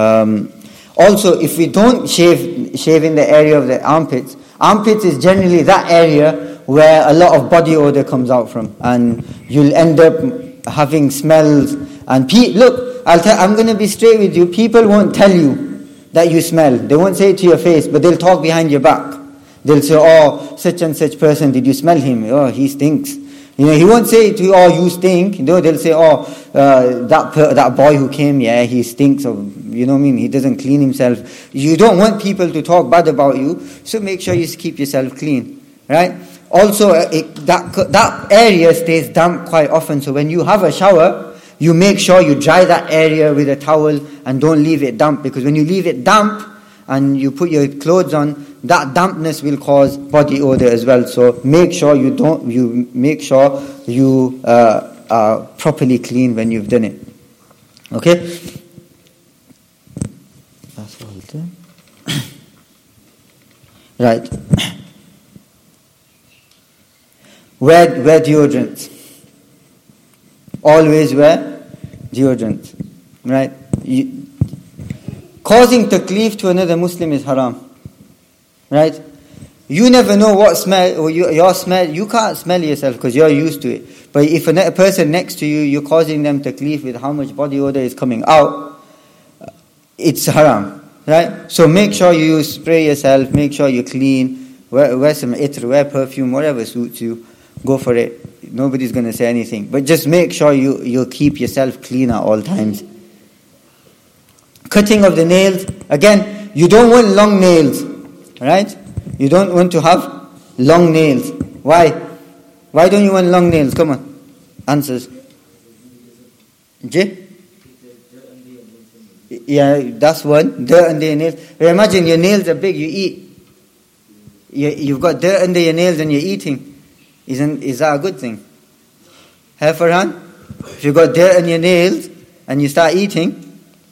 Also, if we don't shave in the area of the armpits is generally that area where a lot of body odor comes out from, and you'll end up having smells. And look, I'm going to be straight with you. People won't tell you that you smell. They won't say it to your face, but they'll talk behind your back. They'll say, oh, such and such person, did you smell him? Oh, he stinks. He won't say to you, oh, you stink. They'll say, oh, that boy who came, yeah, he stinks. Or, he doesn't clean himself. You don't want people to talk bad about you, so make sure you keep yourself clean, right? Also, that area stays damp quite often, so when you have a shower, you make sure you dry that area with a towel and don't leave it damp, because when you leave it damp and you put your clothes on, that dampness will cause body odor as well. So make sure you are properly clean when you've done it. Okay? That's all done. Right. Wear deodorant. Always wear deodorant, right? Causing taklif to another Muslim is haram. Right? You never know what smell, or your smell, you can't smell yourself because you're used to it. But if a person next to you, you're causing them taklif with how much body odor is coming out, it's haram. Right? So make sure you spray yourself, make sure you're clean, wear some itr, wear perfume, whatever suits you, go for it. Nobody's going to say anything. But just make sure you keep yourself clean at all times. Cutting of the nails, again, you don't want long nails. Right? You don't want to have long nails. Why? Why don't you want long nails? Come on. Answers. J? Yeah, that's one. Dirt under your nails. Imagine your nails are big, you eat. You've got dirt under your nails and you're eating. Is that a good thing? Hey, Farhan? If you've got dirt on your nails and you start eating,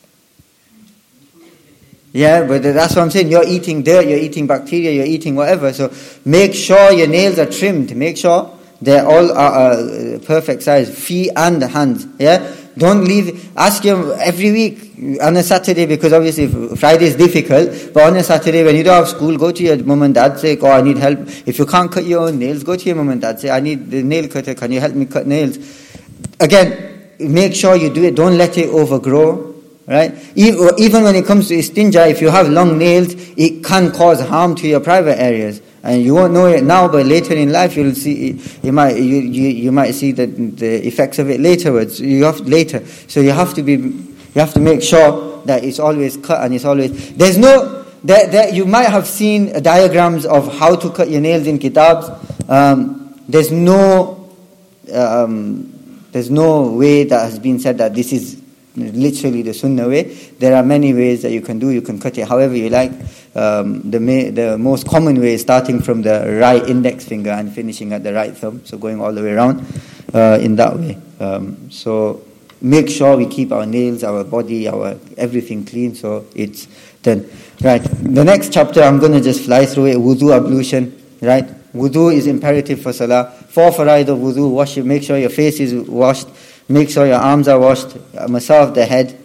yeah, but that's what I'm saying. You're eating dirt, you're eating bacteria, you're eating whatever. So make sure your nails are trimmed. Make sure they're all perfect size, feet and hands. Yeah, don't leave. Ask him every week on a Saturday, because obviously Friday is difficult. But on a Saturday when you don't have school, go to your mom and dad. Say, "Oh, I need help." If you can't cut your own nails, go to your mom and dad. Say, "I need the nail cutter. Can you help me cut nails?" Again, make sure you do it. Don't let it overgrow. Right? Even when it comes to istinja, if you have long nails, it can cause harm to your private areas, and you won't know it now, but later in life you'll see. You might see the effects of it laterwards. So you have to make sure that it's always cut, and it's always. There's no. You might have seen diagrams of how to cut your nails in kitabs. There's no way that has been said that this is literally the sunnah way. There are many ways that you can do. You can cut it however you like. The most common way is starting from the right index finger and finishing at the right thumb, so going all the way around in that way. So make sure we keep our nails, our body, our everything clean, so it's done. Right, the next chapter I'm going to just fly through it. Wudu, ablution. Right, wudu is imperative for salah. 4 faraid of wudu: wash it, make sure your face is washed, make sure your arms are washed, masah of the head,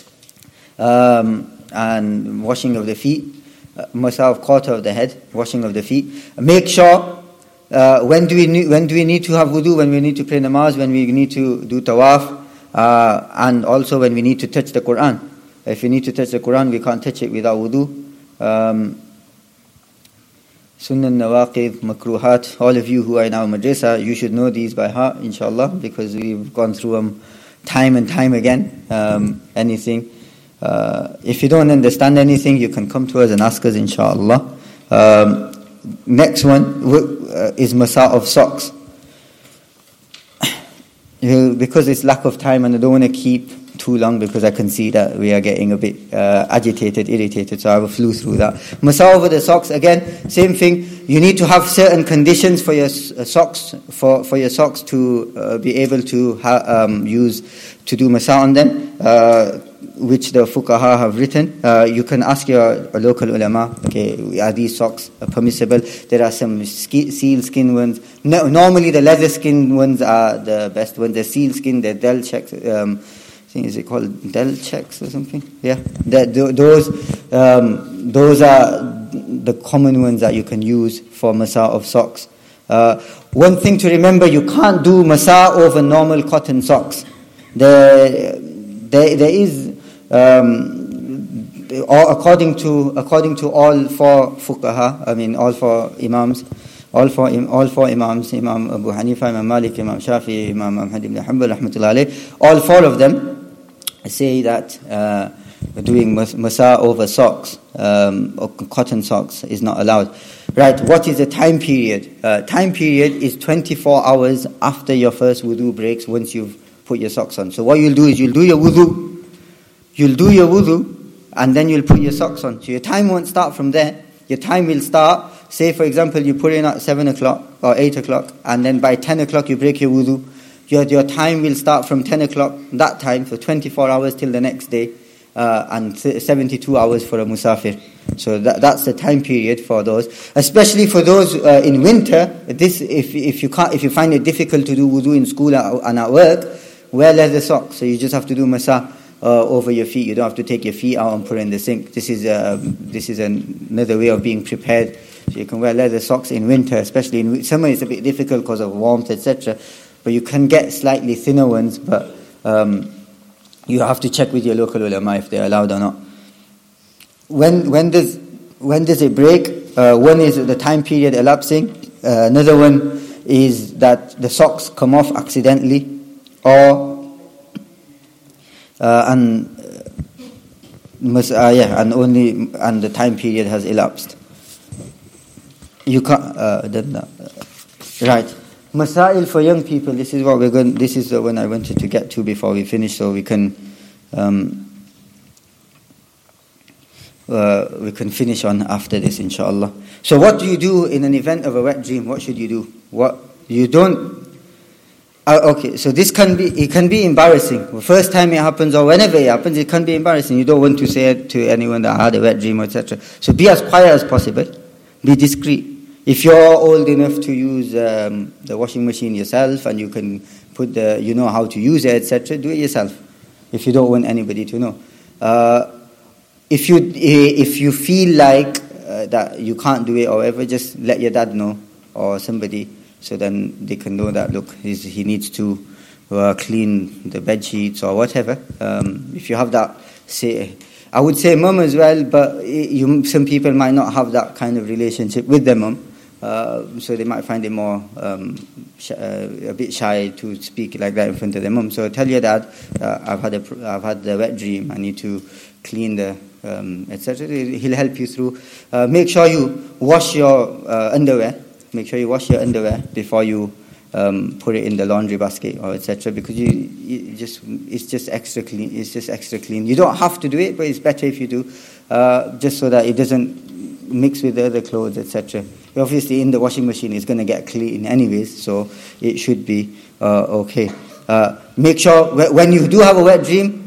and washing of the feet, masah of quarter of the head, washing of the feet. Make sure when do we need to have wudu? When we need to pray namaz, when we need to do tawaf, and also when we need to touch the Quran. If we need to touch the Quran, we can't touch it without wudu. Sunnah, nawaqid, makruhat. All of you who are in our madrasa, you should know these by heart, inshallah, because we've gone through them time and time again. Anything. If you don't understand anything, you can come to us and ask us, inshallah. Next one is masah of socks. Because it's lack of time and I don't want to keep too long, because I can see that we are getting a bit agitated, irritated, so I will flew through that. Masah over the socks, again, same thing. You need to have certain conditions for your socks, for your socks to be able to use to do masah on them, which the fuqaha have written. You can ask your local ulama, okay, are these socks permissible? There are some seal skin ones. No, normally the leather skin ones are the best ones. The seal skin, the del checks, is it called del checks or something? Yeah, those are the common ones that you can use for masah of socks. One thing to remember: you can't do masah over normal cotton socks. There is, according to all 4 fuqaha, I mean all 4 imams. All four imams, Imam Abu Hanifa, Imam Malik, Imam Shafi, Imam Ahmad ibn Hanbal, rahmatullahi alayh, all 4 of them say that doing masah over socks, or cotton socks, is not allowed. Right, what is the time period? Time period is 24 hours after your first wudu breaks, once you've put your socks on. So what you'll do is you'll do your wudu, and then you'll put your socks on. So your time won't start from there. Your time will start, say for example, you put in at 7 o'clock or 8 o'clock, and then by 10 o'clock you break your wudu. Your time will start from 10 o'clock, that time, for 24 hours till the next day, and 72 hours for a musafir. So that's the time period for those. Especially for those in winter, if you find it difficult to do wudu in school and at work, wear leather socks. So you just have to do masah. over your feet. You don't have to take your feet out and put it in the sink. This is another way of being prepared. So you can wear leather socks in winter, especially in summer. It's a bit difficult because of warmth, etc. But you can get slightly thinner ones. But you have to check with your local ulama if they're allowed or not. When does it break? One is the time period elapsing. Another one is that the socks come off accidentally, and the time period has elapsed. You can't right. Masail for young people. This is what we're going. This is the one I wanted to get to before we finish, so we can finish on after this, inshallah. So, what do you do in an event of a wet dream? What should you do? What you don't. Okay, so it can be embarrassing. The first time it happens, or whenever it happens, it can be embarrassing. You don't want to say it to anyone that had a wet dream, etc. So be as quiet as possible. Be discreet. If you're old enough to use the washing machine yourself, and you can you know how to use it, etc., do it yourself. If you don't want anybody to know. If you feel like that you can't do it or whatever, just let your dad know or somebody, so then they can know that, look, he needs to clean the bed sheets or whatever. If you have that, I would say mum as well, but some people might not have that kind of relationship with their mum, so they might find it more a bit shy to speak like that in front of their mum. So tell your dad, I've had the wet dream, I need to clean the etc. He'll help you through. Make sure you wash your underwear. Make sure you wash your underwear before you put it in the laundry basket or etc. Because it's just extra clean. It's just extra clean. You don't have to do it, but it's better if you do, just so that it doesn't mix with the other clothes, etc. Obviously, in the washing machine, it's going to get clean anyways, so it should be okay. Make sure when you do have a wet dream,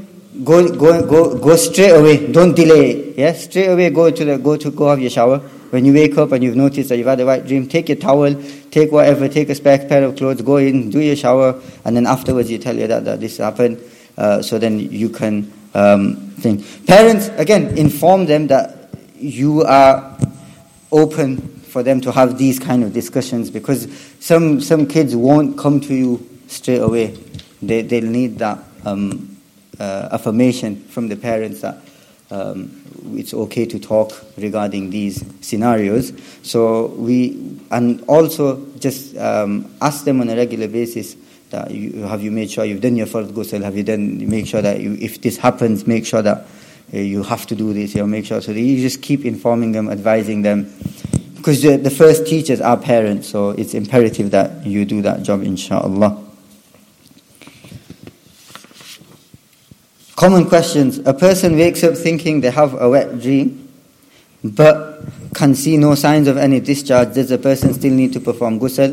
go straight away. Don't delay it. Yeah, straight away go have your shower. When you wake up and you've noticed that you've had a wet dream, take your towel, take whatever, take a spare pair of clothes, go in, do your shower, and then afterwards you tell your dad that this happened, so then you can think. Parents, again, inform them that you are open for them to have these kind of discussions, because some kids won't come to you straight away. They'll need that affirmation from the parents that it's okay to talk regarding these scenarios. So and also just ask them on a regular basis that have you made sure you've done your fard ghusl? Make sure that if this happens, make sure that you have to do this. Make sure. So you just keep informing them, advising them, because the first teachers are parents. So it's imperative that you do that job, inshallah. Common questions. A person wakes up thinking they have a wet dream, but can see no signs of any discharge. Does the person still need to perform ghusl?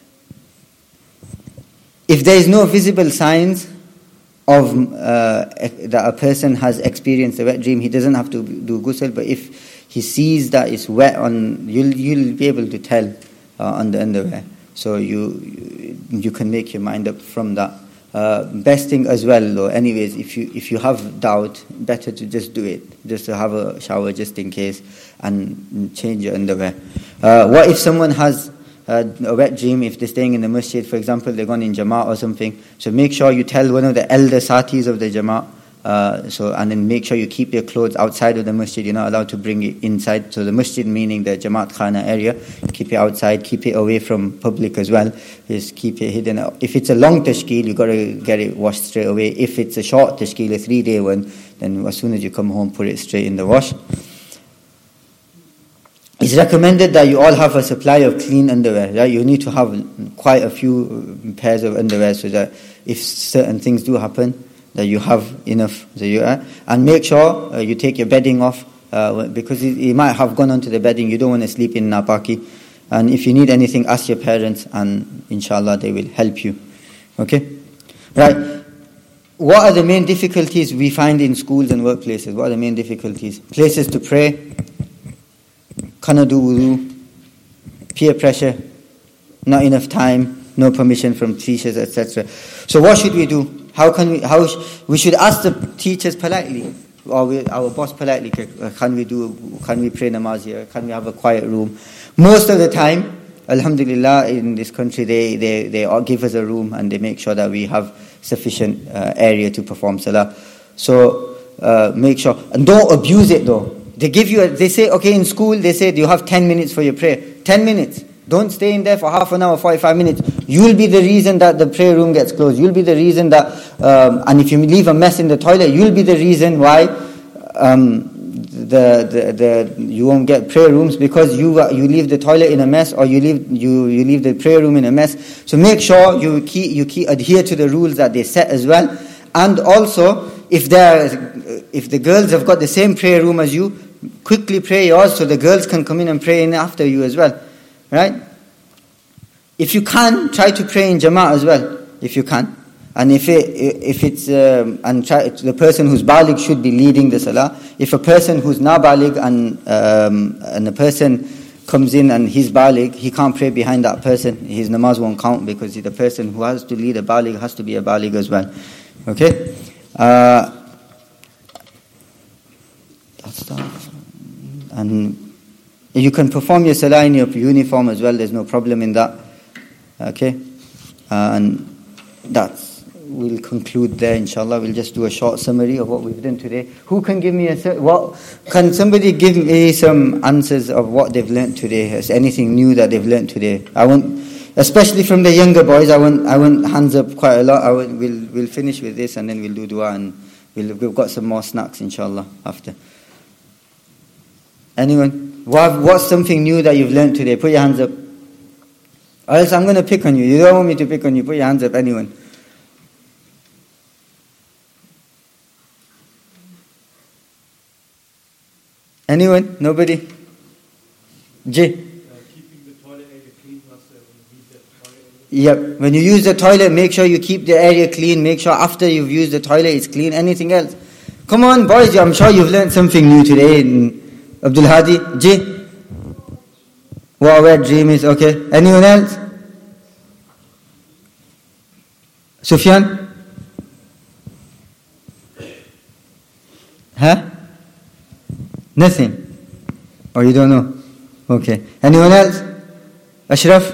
If there is no visible signs of that a person has experienced a wet dream, he doesn't have to do ghusl. But if he sees that it's wet you'll be able to tell on the underwear. So you can make your mind up from that. Best thing as well, though, anyways, if you have doubt, better to just do it, just to have a shower just in case, and change your underwear. What if someone has a wet dream, if they're staying in the masjid, for example, they're gone in Jamaat or something, so make sure you tell one of the elder satis of the Jamaat, and then make sure you keep your clothes outside of the masjid. You're not allowed to bring it inside. So the masjid, meaning the Jamaat Khana area, keep it outside, keep it away from public as well. Just keep it hidden. If it's a long tashkil, you've got to get it washed straight away. If it's a short tashkil, a 3-day one, then as soon as you come home, put it straight in the wash. It's recommended that you all have a supply of clean underwear. Right? You need to have quite a few pairs of underwear, so that if certain things do happen, that you have enough. And make sure you take your bedding off, because you might have gone onto the bedding. You don't want to sleep in napaki. And if you need anything, ask your parents, and inshallah they will help you. Okay? Right. What are the main difficulties we find in schools and workplaces? What are the main difficulties? Places to pray, cannot do wudu, peer pressure, not enough time, no permission from teachers, etc. So what should we do? We should ask the teachers politely, or our boss politely, can we pray namaz here? Can we have a quiet room? Most of the time, alhamdulillah, in this country, they all give us a room and they make sure that we have sufficient area to perform salah. So make sure, and don't abuse it though. They say, okay, in school, they say you have 10 minutes for your prayer. 10 minutes. Don't stay in there for half an hour, 45 minutes. You'll be the reason that the prayer room gets closed. You'll be the reason that, and if you leave a mess in the toilet, you'll be the reason why you won't get prayer rooms, because you leave the toilet in a mess, or you leave the prayer room in a mess. So make sure you adhere to the rules that they set as well. And also, if the girls have got the same prayer room as you, quickly pray yours so the girls can come in and pray in after you as well. Right? If you can, try to pray in Jama'ah as well, if you can. And the person who's baligh should be leading the salah. If a person who's not baligh and a person comes in and he's baligh, he can't pray behind that person. His namaz won't count, because the person who has to lead a baligh has to be a baligh as well. Okay? That's that. And you can perform your salah in your uniform as well. There's no problem in that. Okay? And we'll conclude there, inshallah. We'll just do a short summary of what we've done today. Who can give me can somebody give me some answers of what they've learnt today? Is anything new that they've learnt today? I want, especially from the younger boys, I want hands up quite a lot. We'll finish with this and then we'll do dua, and we've got some more snacks, inshallah, after. Anyone? What's something new that you've learnt today? Put your hands up. Or else I'm going to pick on you. You don't want me to pick on you. Put your hands up, anyone. Anyone? Nobody? J. Keeping the toilet area clean once you use the toilet area. Yep. When you use the toilet, make sure you keep the area clean. Make sure after you've used the toilet, it's clean. Anything else? Come on, boys. I'm sure you've learned something new today. Abdul Hadi? J. What a wet dream is. Okay. Anyone else? Sufyan? Huh? Nothing? Or you don't know? Okay. Anyone else? Ashraf?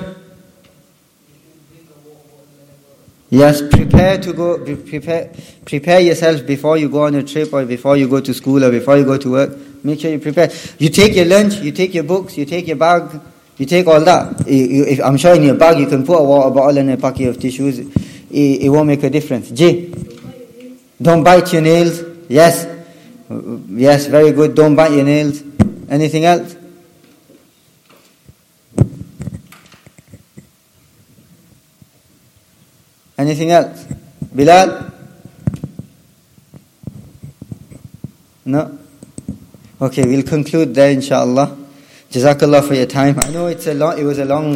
Yes, prepare yourself before you go on a trip, or before you go to school, or before you go to work. Make sure you prepare. You take your lunch, you take your books, you take your bag, you take all that. I'm sure in your bag you can put a water bottle and a packet of tissues. It won't make a difference. J. Don't bite your nails. Yes. Yes, very good. Don't bite your nails. Anything else? Anything else? Bilal? No? Okay, we'll conclude there, inshallah. Jazakallah for your time. I know it was a long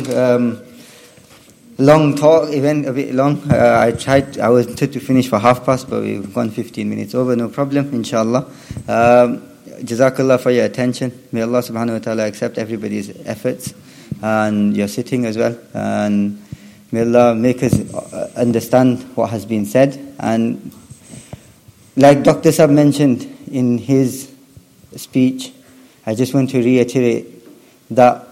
talk, event, a bit long. I wanted to finish for past, but we've gone 15 minutes over, no problem, inshallah. Jazakallah for your attention. May Allah subhanahu wa ta'ala accept everybody's efforts and your sitting as well. And may Allah make us understand what has been said. And like Dr. Saab mentioned in his speech, I just want to reiterate that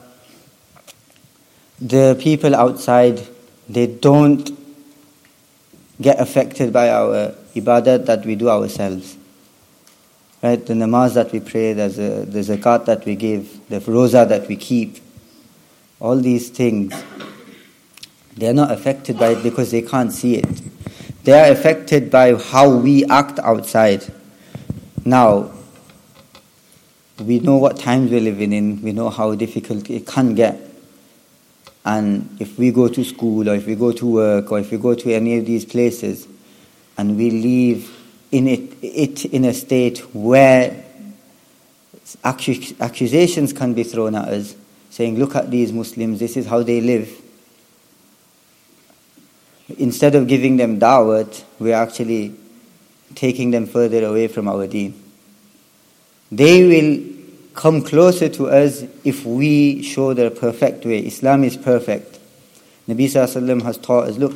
the people outside, they don't get affected by our ibadat that we do ourselves. Right? The namaz that we pray, the zakat that we give, the roza that we keep, all these things, they are not affected by it because they can't see it. They are affected by how we act outside. Now, we know what times we're living in, we know how difficult it can get. And if we go to school, or if we go to work, or if we go to any of these places, and we leave it in a state where accusations can be thrown at us, saying, look at these Muslims, this is how they live. Instead of giving them da'wat, we're actually taking them further away from our deen. They will come closer to us if we show the perfect way. Islam is perfect. Nabi Sallallahu Alaihi Wasallam has taught us, look,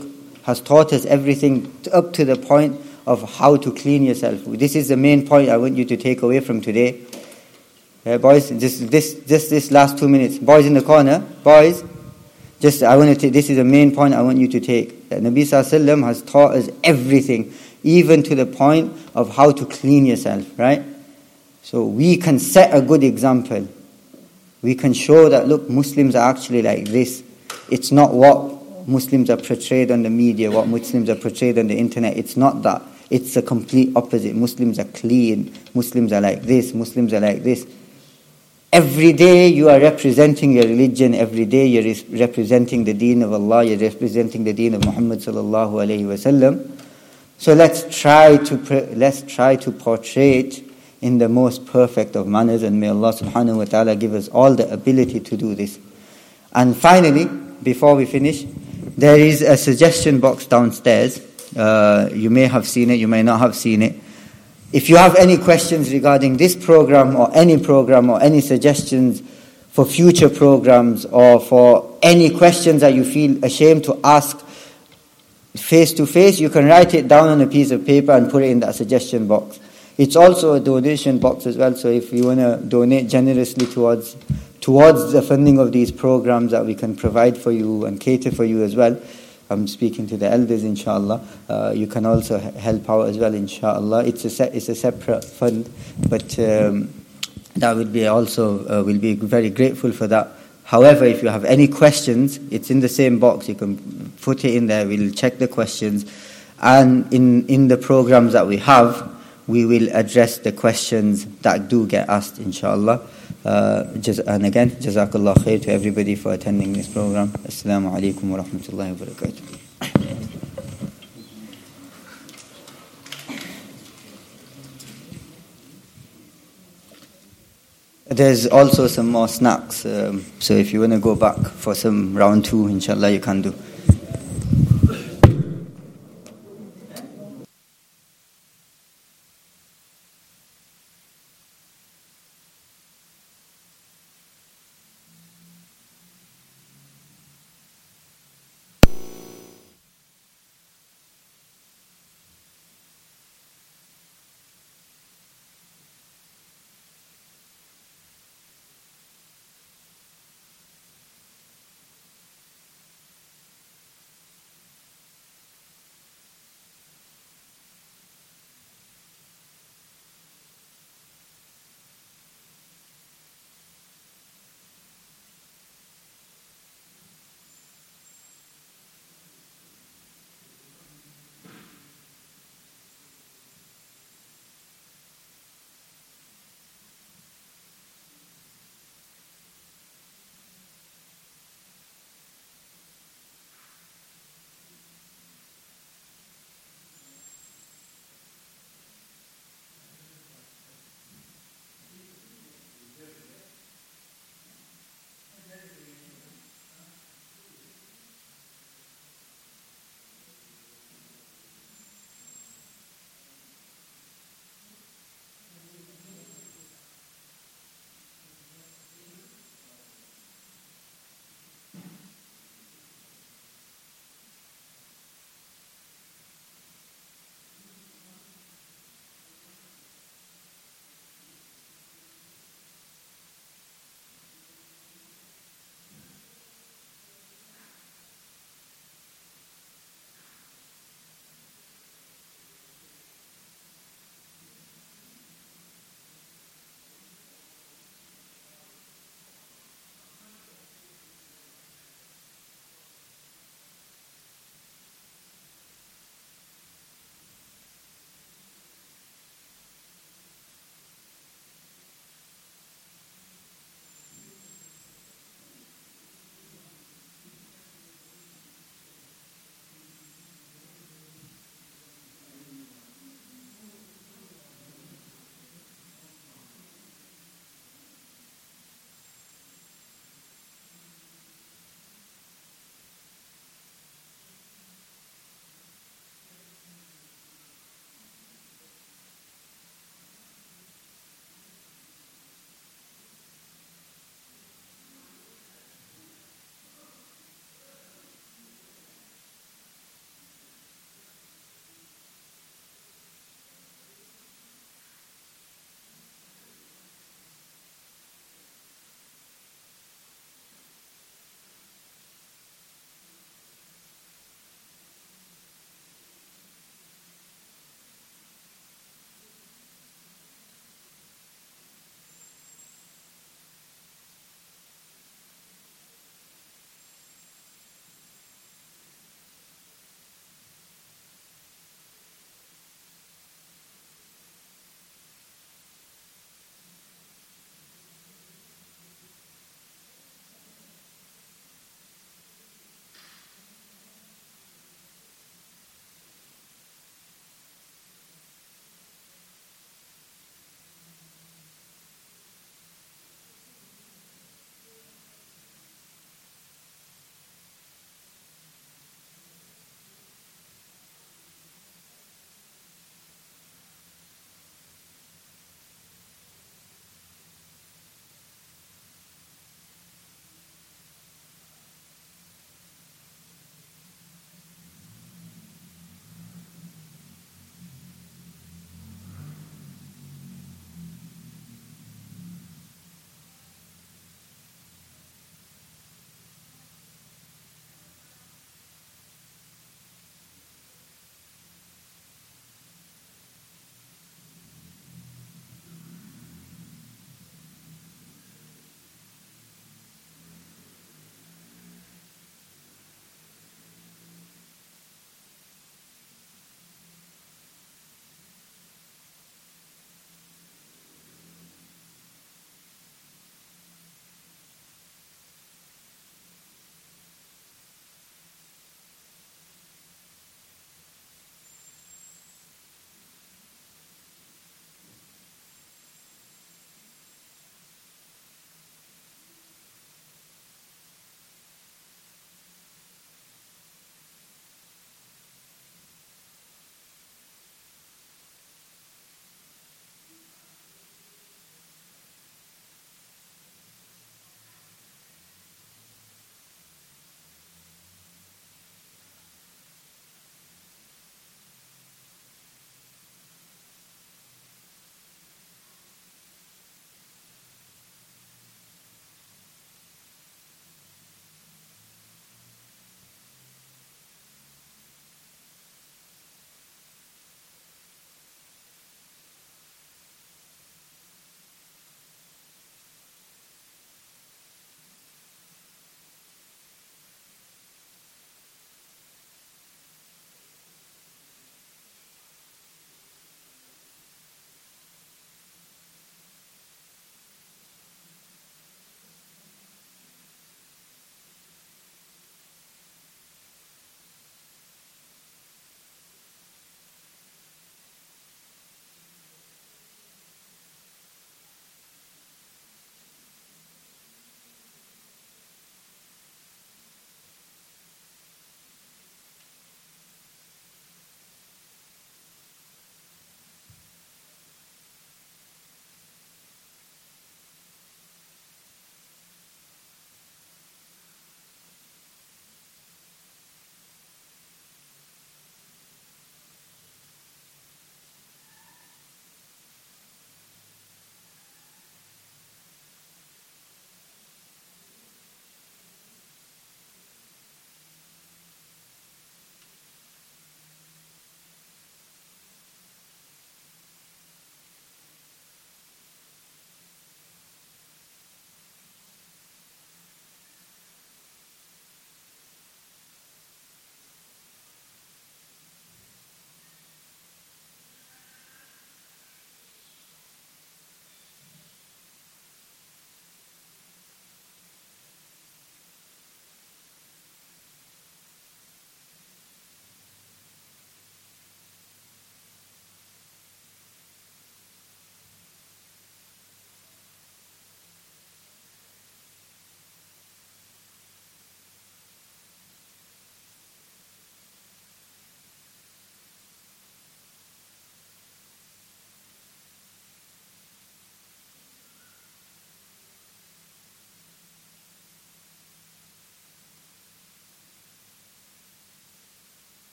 has taught us everything up to the point of how to clean yourself. This is the main point I want you to take away from today. Boys, just this last 2 minutes. Boys in the corner, boys, this is the main point I want you to take. That Nabi Sallallahu Alaihi Wasallam has taught us everything, even to the point of how to clean yourself, right? So we can set a good example. We can show that, look, Muslims are actually like this. It's not what Muslims are portrayed on the media, what Muslims are portrayed on the internet. It's not that. It's the complete opposite. Muslims are clean. Muslims are like this. Muslims are like this. Every day you are representing your religion. Every day you're representing the deen of Allah. You're representing the deen of Muhammad sallallahu alaihi wasallam. So let's try to portray it in the most perfect of manners, and may Allah subhanahu wa ta'ala give us all the ability to do this. And finally, before we finish, there is a suggestion box downstairs. You may have seen it, you may not have seen it. If you have any questions regarding this program or any suggestions for future programs, or for any questions that you feel ashamed to ask face to face, you can write it down on a piece of paper and put it in that suggestion box. It's also a donation box as well, so if you want to donate generously towards the funding of these programs that we can provide for you and cater for you as well, I'm speaking to the elders, inshallah. You can also help out as well, inshallah. It's a separate fund, but that would be also we'll be very grateful for that. However, if you have any questions, it's in the same box. You can put it in there. We'll check the questions, and in the programs that we have, we will address the questions that do get asked, inshallah. And again, Jazakallah khair to everybody for attending this program. Assalamu alaikum wa rahmatullahi wa barakatuh. There's also some more snacks, so if you want to go back for some round 2, inshallah, you can do.